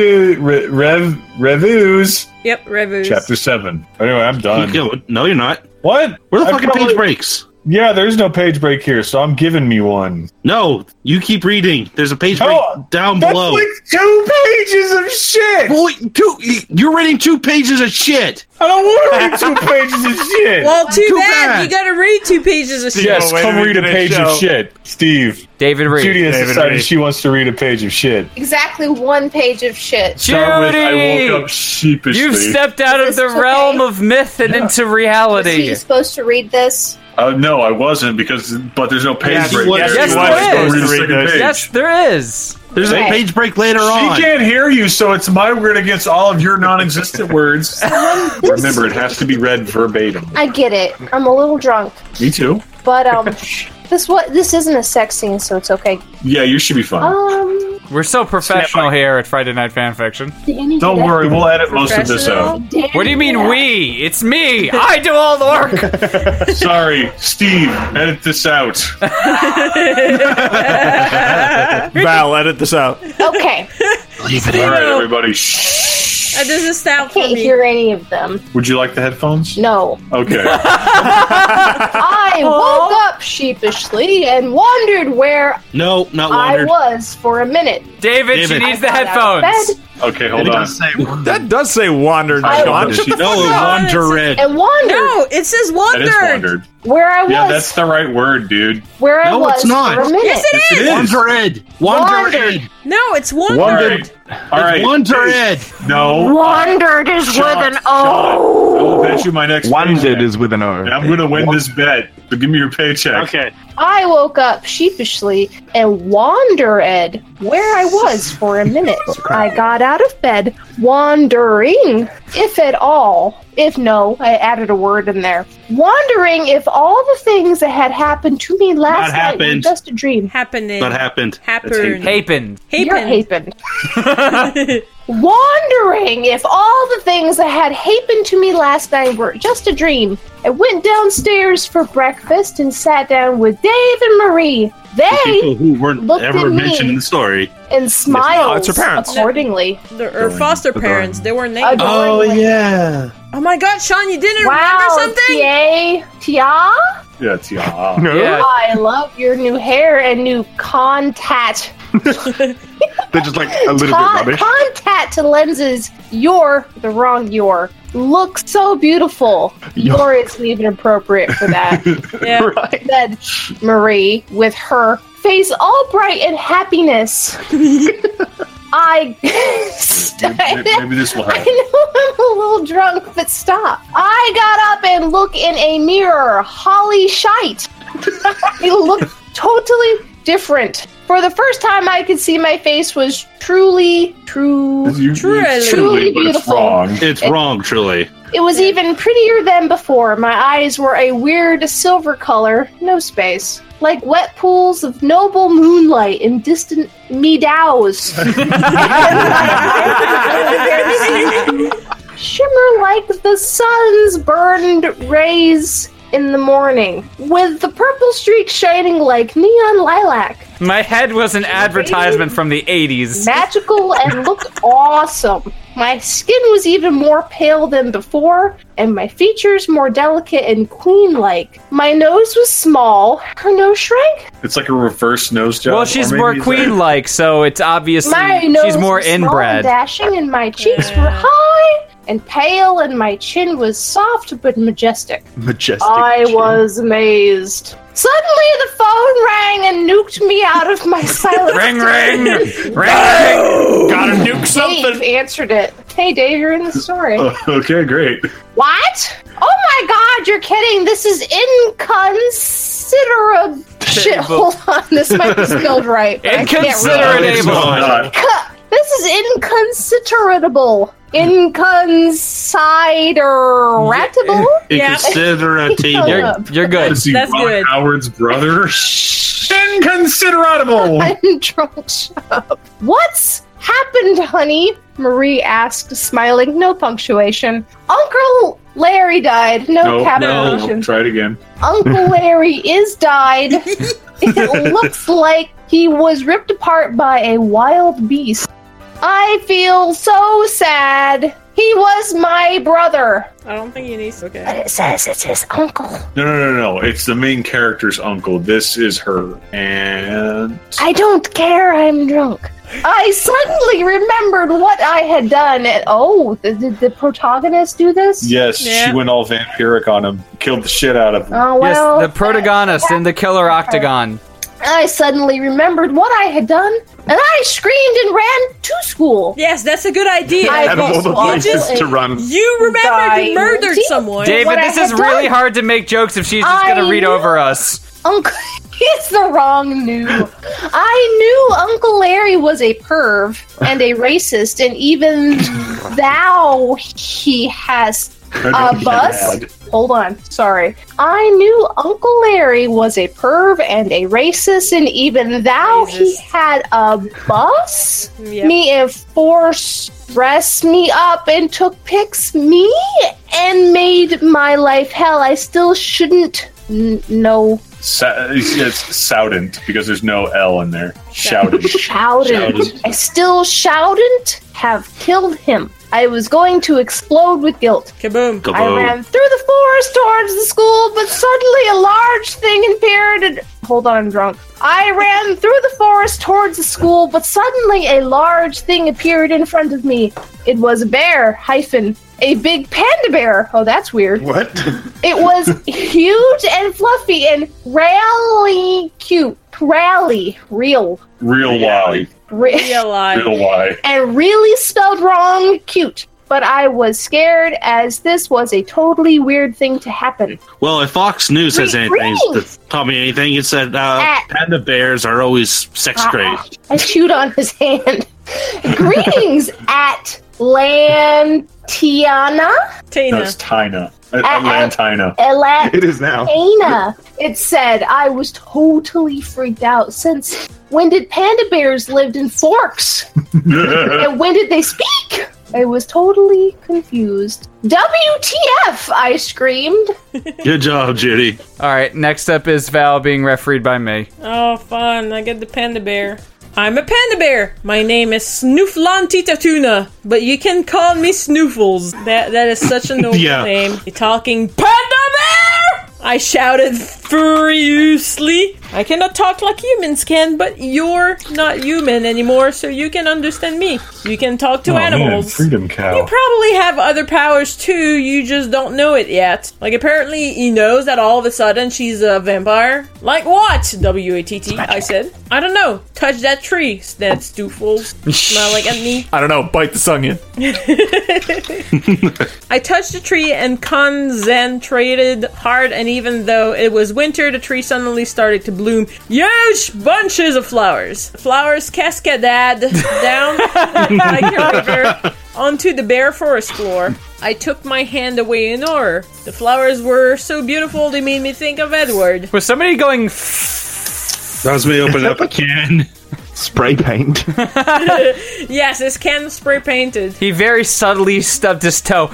reviews. Yep, reviews. Chapter 7. Anyway, I'm done. No, you're not. What? Where the I fucking probably- page breaks? Yeah, there's no page break here, so I'm giving me one. No, you keep reading. There's a page break Oh, down That's below. like 2 pages of shit! Boy, you're reading 2 pages of shit. I don't want to read 2 pages of shit! Well, too Too bad. bad. You gotta read 2 pages of shit. yes, way to come read a begin a page show. of shit. Steve, David Reed. Judy has David decided Reed. she wants to read a page of shit. Exactly 1 page of shit. Start with, I Judy! woke up sheepishly. You've stepped out of Is the this okay? realm of myth and into Was reality. he supposed to read this? No, I wasn't, but there's no page Yes, break. you was. there. Yes, You there was is. supposed to read the Read second this. page. Yes, there is. There's Okay. a page break later on. She can't hear you, so it's my word against all of your non-existent words. Remember, it has to be read verbatim. I get it. I'm a little drunk, Me too. but this isn't a sex scene, so it's okay. Yeah, you should be fine. We're so professional here at Friday Night Fanfiction. Danny, Don't did I- worry, we'll edit most of this out. Professional? What do you mean we? It's me. I do all the work. Sorry, Steve, edit this out. Val, edit this out. Okay, Leave it All right, know. everybody. Shh. This is stout for can't me. hear any of them. Would you like the headphones? No. Okay. I woke up sheepishly and wondered where No, not I wandered. was for a minute. David, she David. needs the I got out of headphones. bed Okay, hold on. That does say wandered, I- Sean. No, wandered. and wondered No, it says That wandered. is wandered. where I was. Yeah, that's the right word, dude. where I No, was it's not. for a minute. Yes, it Yes, is. it is. Wandered. Wandered. No, it's wandered. Wandered. All right. Wandered. No. Wandered is with an O. I will bet you my next Wandered paycheck. is with an O. And I'm going to win this bet, but give me your paycheck. Okay. I woke up sheepishly and wandered where I was for a minute. I got out of bed, wondering, if at all, if no, I added a word in there, wondering if all the things that had happened to me last Not night were happened. just a dream. Happening. That happened. Happened. Happened. You're Happened. happened. Wondering if all the things that had happened to me last night were just a dream. I went downstairs for breakfast and sat down with Dave and Marie. People They who weren't looked ever at me. mentioned in the story. and smiled it's her parents. accordingly. Or foster parents. They were named. Oh, yeah. Oh my god, Sean, you didn't Wow, remember something? Tia? Yeah, it's yeah. No, Yeah. I love your new hair and new contact. they're just like a little bit rubbish. Contact lenses. You're the wrong your. Look so beautiful. Your isn't even appropriate for that. Yeah. Said Marie with her face all bright and happiness. I Maybe this will I help. know I'm a little drunk, but stop. I got up and looked in a mirror. Holly shite. I look totally different For the first time I could see my face was truly Truly. but it's wrong. It's wrong, truly. It was even prettier than before. My eyes were a weird silver color, no space, like wet pools of noble moonlight in distant meadows. Shimmer like the sun's burned rays in the morning, with the purple streak shining like neon lilac. My head was an advertisement from the 80s. Magical and looked awesome. My skin was even more pale than before, and my features more delicate and queen-like. My nose was small. Her nose shrank. It's like a reverse nose job. Well, she's or more maybe queen-like, so it's obviously My nose she's more was small and inbred. dashing, and my cheeks were high and pale, and my chin was soft but majestic. Majestic. I chin. was amazed. Suddenly, the phone rang and nuked me out of my silence. Ring, ring, ring, ring. Gotta nuke Dave something. answered it. Hey, Dave, you're in the story. Okay, great. What? Oh my God, you're kidding! This is inconsiderable. Shit, hold on. This might be spelled right. But I can't read it. It's not. This is inconsiderable. Inconsiderable. Yeah. Consider a table. You're good. Is he That's Ron good. Howard's brother? Inconsiderable. I'm drunk. Shut up. What's happened, honey? Marie asked, smiling. No punctuation. Uncle Larry died. No capitalization. No. Try it again. Uncle Larry is died. It looks like he was ripped apart by a wild beast. I feel so sad. He was my brother. I don't think he needs. Okay. But it says it's his uncle. No. It's the main character's uncle. This is her. And I don't care. I'm drunk. I suddenly remembered what I had done. And, did the protagonist do this? yes, Yeah. she went all vampiric on him. Killed the shit out of him. Oh, well. Yes, the protagonist in the Killer Octagon. I suddenly remembered what I had done, and I screamed and ran to school. Yes, that's a good idea. I Out of all the was places to run. You remember you murdered See? someone. David, What I this is had really done. hard to make jokes if she's just gonna I read knew- over us. Uncle, it's the wrong new. I knew Uncle Larry was a perv and a racist, and even thou he has a bus. Hold on, sorry. I knew Uncle Larry was a perv and a racist, and even thou he Racist. had a bus. Yep. Me and force dressed me up and took pics me and made my life hell. I still shouldn't know. It's Soudent because there's no L in there. Shouted. Shouldn't. I still shouldn't have killed him. I was going to explode with guilt. Kaboom. I ran through the forest towards the school, but suddenly a large thing appeared and... Hold on, I'm drunk. I ran through the forest towards the school, but suddenly a large thing appeared in front of me. It was a bear, a big panda bear. Oh, that's weird. What? It was huge and fluffy and really cute. Real. Real Y. Realize. Real Y. And really spelled wrong, cute. But I was scared as this was a totally weird thing to happen. Well, if Fox News has anything to tell me anything, it's that panda bears are always sex crazed. I chewed on his hand. Greetings at Lantiana? Tina. That's Tina. Atlantina. It is now. Anna. It said I was totally freaked out since when did panda bears lived in forks? And when did they speak? I was totally confused. WTF! I screamed. Good job, Judy. All right, next up is Val being refereed by me. Oh, fun. I get the panda bear. I'm a panda bear. My name is Snooflantita, but you can call me Snoofles. That is such a noble Yeah. name. You talking panda bear? I shouted furiously. I cannot talk like humans can, but you're not human anymore, so you can understand me. You can talk to animals. Man, freedom cow. You probably have other powers too, you just don't know it yet. Like, apparently he knows that all of a sudden she's a vampire. Like what? W-A-T-T, I said. I don't know. Touch that tree. That's two fools. Smell like a knee. I don't know. Bite the onion. I touched the tree and concentrated hard, and even though it was winter, the tree suddenly started to bloom huge bunches of flowers. Flowers cascaded down like a river onto the bare forest floor. I took my hand away in horror. The flowers were so beautiful they made me think of Edward. Was somebody going... That was me opening up a can. Spray paint. Yes, this can was spray painted. He very subtly stubbed his toe.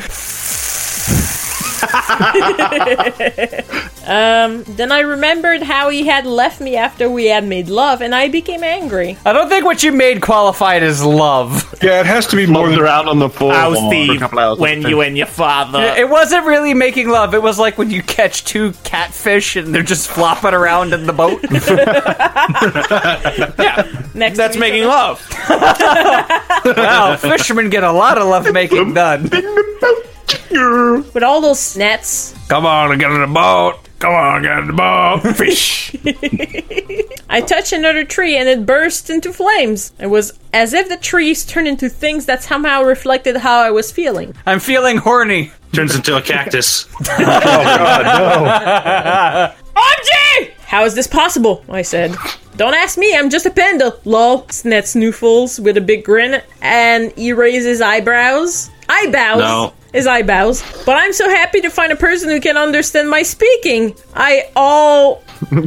Then I remembered how he had left me after we had made love, and I became angry. I don't think what you made qualified as love. Yeah, it has to be more Flopped than around on the floor for a couple hours. when you and your father. It wasn't really making love. It was like when you catch two catfish and they're just flopping around in the boat. Next That's to each making other. love. Wow, fishermen get a lot of love making done. With all those nets. Come on, get in the boat. Come on, get in the boat. Fish. I touched another tree and it burst into flames. It was as if the trees turned into things that somehow reflected how I was feeling. I'm feeling horny. Turns into a cactus. OMG! How is this possible? I said. Don't ask me, I'm just a panda. Lol, snapped Snoofles with a big grin, and he raised his eyebrows. Eyebrows? No. His eyebrows. But I'm so happy to find a person who can understand my speaking. I all...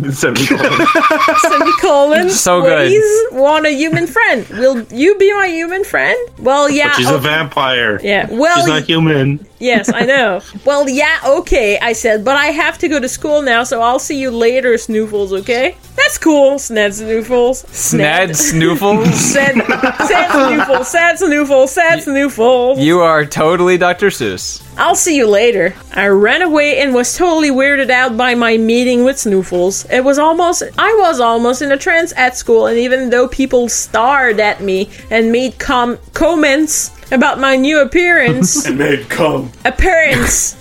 Semicolon. So good. Please want a human friend. Will you be my human friend? Well, yeah. But she's a vampire. Yeah. Well, She's not human. yes, I know. Well, yeah, okay, I said, but I have to go to school now, so I'll see you later, Snoofles, okay? That's cool, Sned Snoofles. Snad Snoofles. Sad Snoofles, sad Snoofles, sad Snoofles. You are totally Dr. Seuss. I'll see you later. I ran away and was totally weirded out by my meeting with Snoofles. I was almost in a trance at school, and even though people stared at me and made comments about my new appearance. And made cum. Appearance.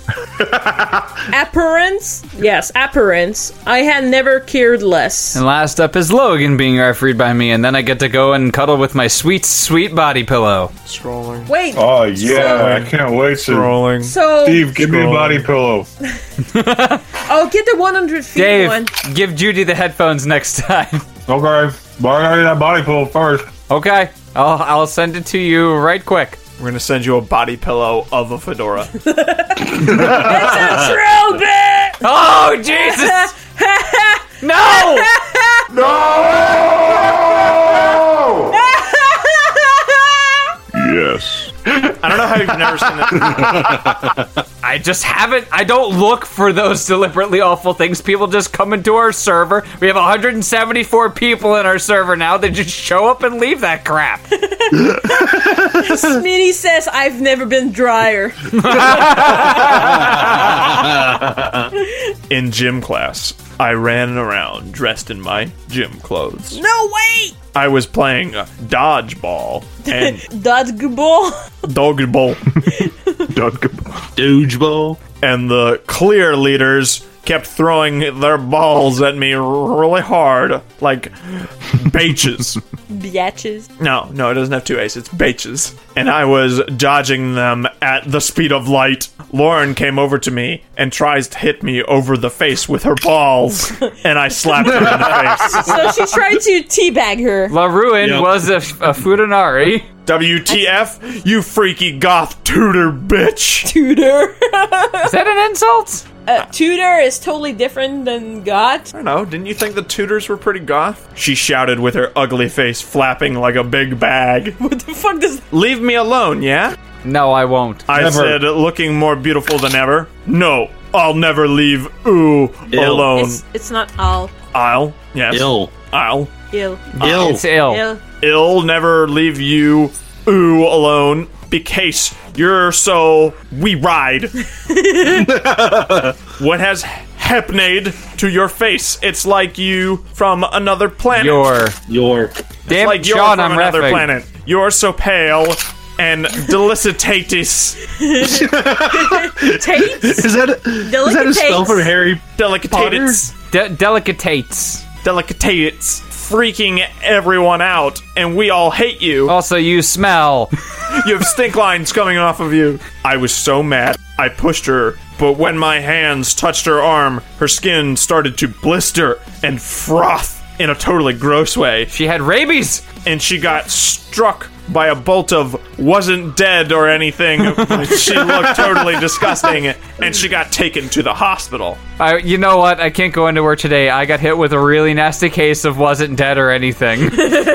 Yes, appearance. I had never cared less. And last up is Logan being refereed by me, and then I get to go and cuddle with my sweet, sweet body pillow. Scrolling. Wait. Oh, yeah. I can't wait to... Scrolling. So, Steve, give me a body pillow. I'll get the 100 feet Dave, one. give Judy the headphones next time. Okay. But I gotta get that body pillow first. Okay, I'll send it to you right quick. We're gonna send you a body pillow of a fedora. It's a drill bit! Oh, Jesus! No! Yes. I don't know how you've never seen that. I just haven't. I don't look for those deliberately awful things. People just come into our server. We have 174 people in our server now. They just show up and leave that crap. Smitty says, I've never been drier. In gym class, I ran around dressed in my gym clothes. No, wait! I was playing dodgeball and Dodgeball. dodgeball, Dodgeball. and the clear leaders kept throwing their balls at me really hard, like baches. Biatches. No, it doesn't have two A's. It's baches. And I was dodging them at the speed of light. Lauren came over to me and tries to hit me over the face with her balls, and I slapped her in the face. So she tried to teabag her. La Ruin Yep. was a Futanari. WTF, you freaky goth tutor bitch. Tutor. Is that an insult? Tutor is totally different than God. I don't know, didn't you think the tutors were pretty goth? She shouted with her ugly face flapping like a big bag. What the fuck does... Leave me alone, yeah? No, I won't. I Never. said, looking more beautiful than ever. No, I'll never leave alone. It's not all. I'll, yes. Ill. I'll. Ill. Ill. It's ill. Ill. I'll never leave you alone because you're so we ride. What has happened to your face? It's like you from another planet. Your. Damn like it, you're Sean, from I'm another reffing. planet. You're so pale and delicitatis. Tates. Is that a spell Delicates. for Harry? Delicatates. Delicates. Delicatates. freaking everyone out, and we all hate you. Also, you smell. You have stink lines coming off of you. I was so mad. I pushed her, but when my hands touched her arm, her skin started to blister and froth in a totally gross way. She had rabies. And she got struck by a bolt of wasn't dead or anything. She looked totally disgusting, and she got taken to the hospital. You know what? I can't go into work today. I got hit with a really nasty case of wasn't dead or anything.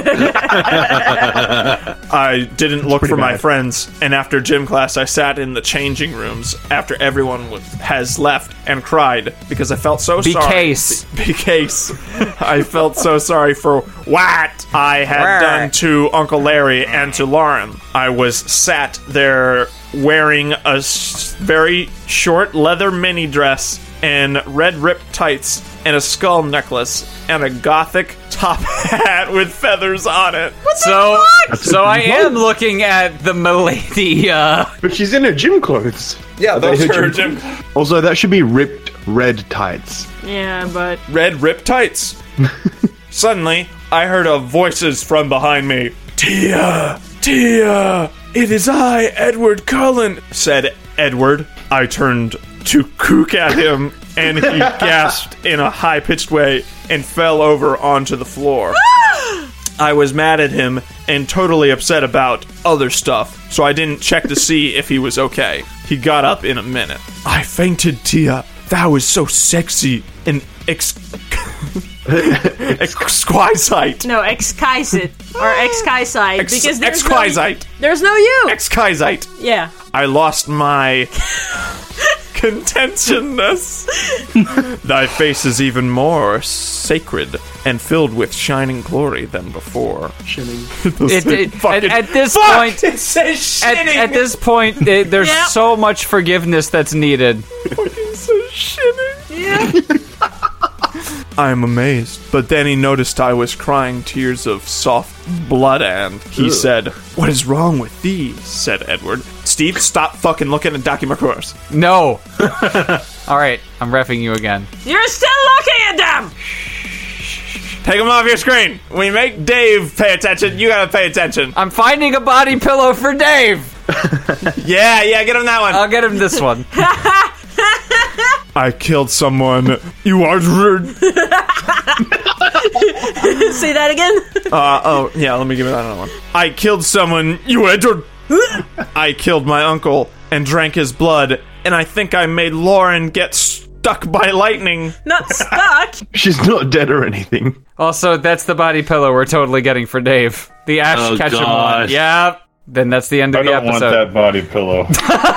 I didn't look for my friends, and after gym class, I sat in the changing rooms after everyone has left and cried because I felt so sorry. Because I felt so sorry for what I had done to Uncle Larry and to Lauren. I was sat there wearing a very short leather mini dress and red ripped tights and a skull necklace and a gothic top hat with feathers on it. So I am looking at the milady. But she's in her gym clothes. Yeah, those are her gym. Also, that should be ripped red tights. Yeah, but... Red ripped tights. Suddenly, I heard voices from behind me. Tia! Tia! It is I, Edward Cullen, said Edward. I turned to cook at him, and he gasped in a high-pitched way and fell over onto the floor. I was mad at him and totally upset about other stuff, so I didn't check to see if he was okay. He got up in a minute. I fainted, Tia. That was so sexy and exquisite. No, exquisite. Or exquisite. Because exquisite. There's no you. Exquisite. Yeah. I lost my contentiousness. Thy face is even more sacred and filled with shining glory than before. At this point, it says shinning. At this point, there's so much forgiveness that's needed. Fucking says shinning. Yeah. I'm amazed. But then he noticed I was crying tears of soft blood, and he said, "What is wrong with thee?" said Edward. Steve, stop fucking looking at Daki Makuras. No. All right, I'm reffing you again. You're still looking at them! Take them off your screen. We make Dave pay attention. You gotta pay attention. I'm finding a body pillow for Dave. Yeah, get him that one. I'll get him this one. I killed someone. You are rude. Say that again? Let me give it another one. I killed someone. You Edward. I killed my uncle and drank his blood, and I think I made Lauren get stuck by lightning. Not stuck? She's not dead or anything. Also, that's the body pillow we're totally getting for Dave. The Ash Ketchum one. Yeah. Then that's the end of the episode. I don't want that body pillow.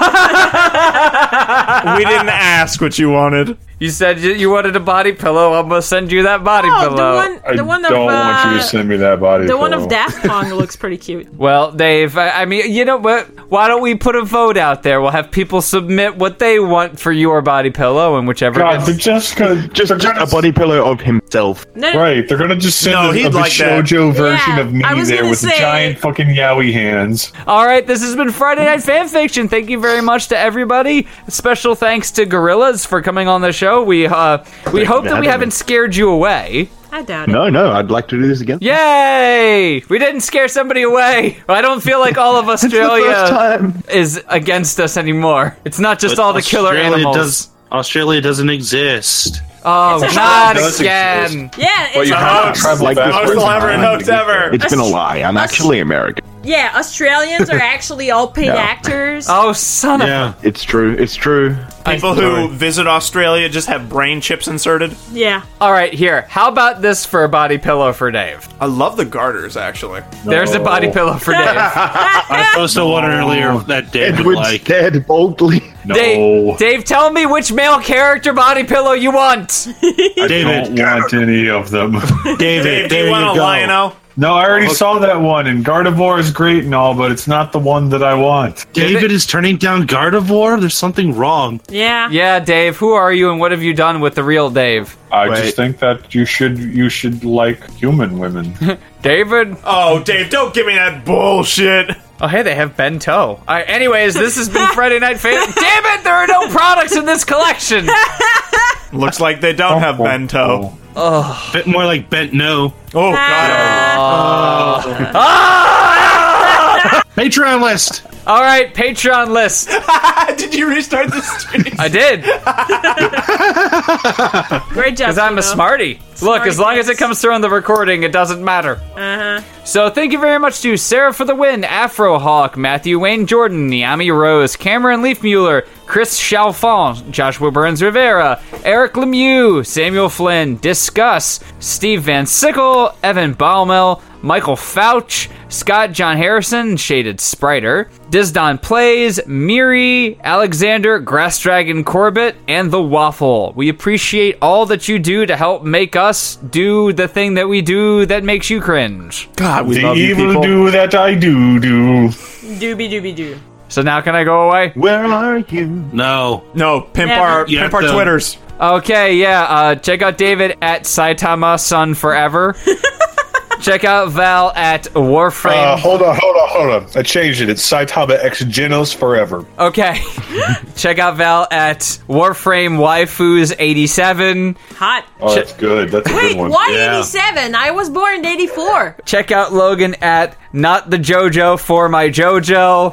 We didn't ask what you wanted. You said you wanted a body pillow. I'm gonna send you that body pillow. I don't want you to send me that body pillow. The one of Daft Punk looks pretty cute. Well, Dave, I mean, you know what? Why don't we put a vote out there? We'll have people submit what they want for your body pillow, and whichever. God, they're just a body pillow of himself. Right, they're gonna just send a shoujo version of me there with giant fucking yaoi hands. All right, this has been Friday Night Fanfiction. Thank you very much to everybody. Special thanks to Gorillas for coming on the show. We hope that we haven't scared you away. I doubt it. No, I'd like to do this again. Yay! We didn't scare somebody away. I don't feel like all of Australia is against us anymore. It's not just all the killer animals. Australia doesn't exist. Oh, not again. Yeah, it's a hoax. It's been a lie. I'm actually American. Yeah, Australians are actually all paid actors. Oh, son of a... It's true. People who visit Australia just have brain chips inserted. Yeah. All right, here. How about this for a body pillow for Dave? I love the garters, actually. There's a body pillow for Dave. I posted one earlier that Dave would like. Dead boldly. No. Dave, tell me which male character body pillow you want. I don't want any of them. Dave, do you want a Lion-O? No, I already saw that one, and Gardevoir is great and all, but it's not the one that I want. David is turning down Gardevoir? There's something wrong. Yeah. Yeah, Dave, who are you and what have you done with the real Dave? I just think that you should like human women. David? Oh, Dave, don't give me that bullshit. Oh, hey, they have bento. Anyways, this has been Friday Night Fan. Damn it, there are no products in this collection. Looks like they don't have bento. Bit more like bent no. Oh, God. Patreon list. All right, Patreon list. Did you restart the stream? I did, Great job. because I'm a Timo. smarty. Look, as long as it comes through on the recording, it doesn't matter. So thank you very much to Sarah for the win, Afro Hawk, Matthew Wayne Jordan, Niami Rose, Cameron Leafmuller, Chris Chalfont, Joshua Burns Rivera, Eric Lemieux, Samuel Flynn, Discuss, Steve Van Sickle, Evan Baumel, Michael Fouch, Scott John Harrison, Shaded Spriter, Dizdon Plays, Miri, Alexander, Grass Dragon Corbett, and The Waffle. We appreciate all that you do to help make us do the thing that we do that makes you cringe. God, we The love you evil people. do that I do. Doobie doobie doo. So now can I go away? Where are you? No. No, pimp Never. our, You pimp have our to- Twitters. Okay, yeah, check out David at Saitama Sun Forever. Check out Val at Warframe. Hold on. I changed it. It's Saitama X Genos Forever. Okay. Check out Val at Warframe Waifus 87. Hot. Oh, that's good. That's a Wait, good one. why Yeah. 87? I was born in 84. Check out Logan at Not the JoJo for my JoJo.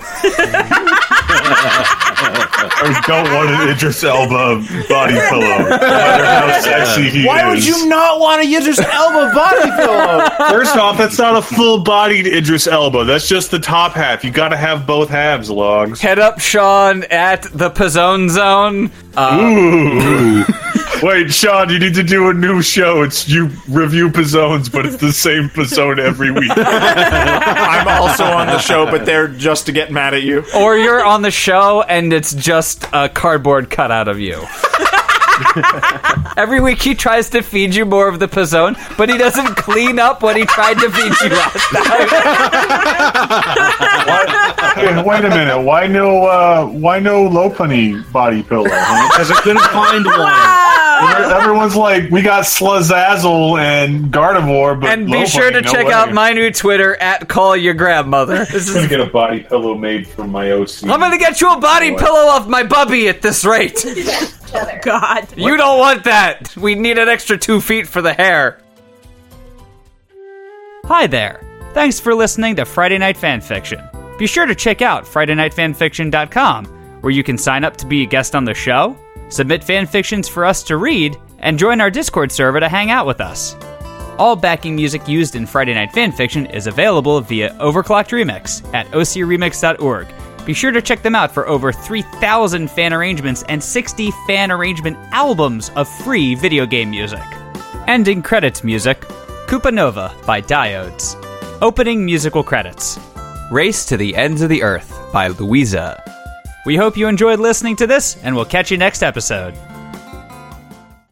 I don't want an Idris Elba body pillow. No matter how sexy he Why is. would you not want to use this Elba body pillow? First off, that's not a full-bodied Idris Elba. That's just the top half. You gotta have both halves, Logs. Head up Sean at the Pizzone Zone. Ooh. Wait, Sean, you need to do a new show. It's you review Pizzones, but it's the same Pizzone every week. I'm also on the show, but they're just to get mad at you. Or you're on the show and it's just a cardboard cutout of you. Every week he tries to feed you more of the Pizzone, but he doesn't clean up what he tried to feed you last time. Wait a minute. Why no low punny body pillow? Huh? Because I couldn't find one. Everyone's like, we got Slazazzle and Gardevoir, but And be low sure to punny, no check way. out my new Twitter at Call Your Grandmother. This I'm gonna is, get a body pillow made from my OC. I'm gonna get you a body pillow off my bubby at this rate. God. You don't want that. We need an extra 2 feet for the hair. Hi there. Thanks for listening to Friday Night Fanfiction. Be sure to check out FridayNightFanfiction.com, where you can sign up to be a guest on the show, submit fanfictions for us to read, and join our Discord server to hang out with us. All backing music used in Friday Night Fanfiction is available via Overclocked Remix at ocremix.org. Be sure to check them out for over 3,000 fan arrangements and 60 fan arrangement albums of free video game music. Ending credits music, Koopa Nova by Diodes. Opening musical credits, Race to the Ends of the Earth by Louisa. We hope you enjoyed listening to this, and we'll catch you next episode.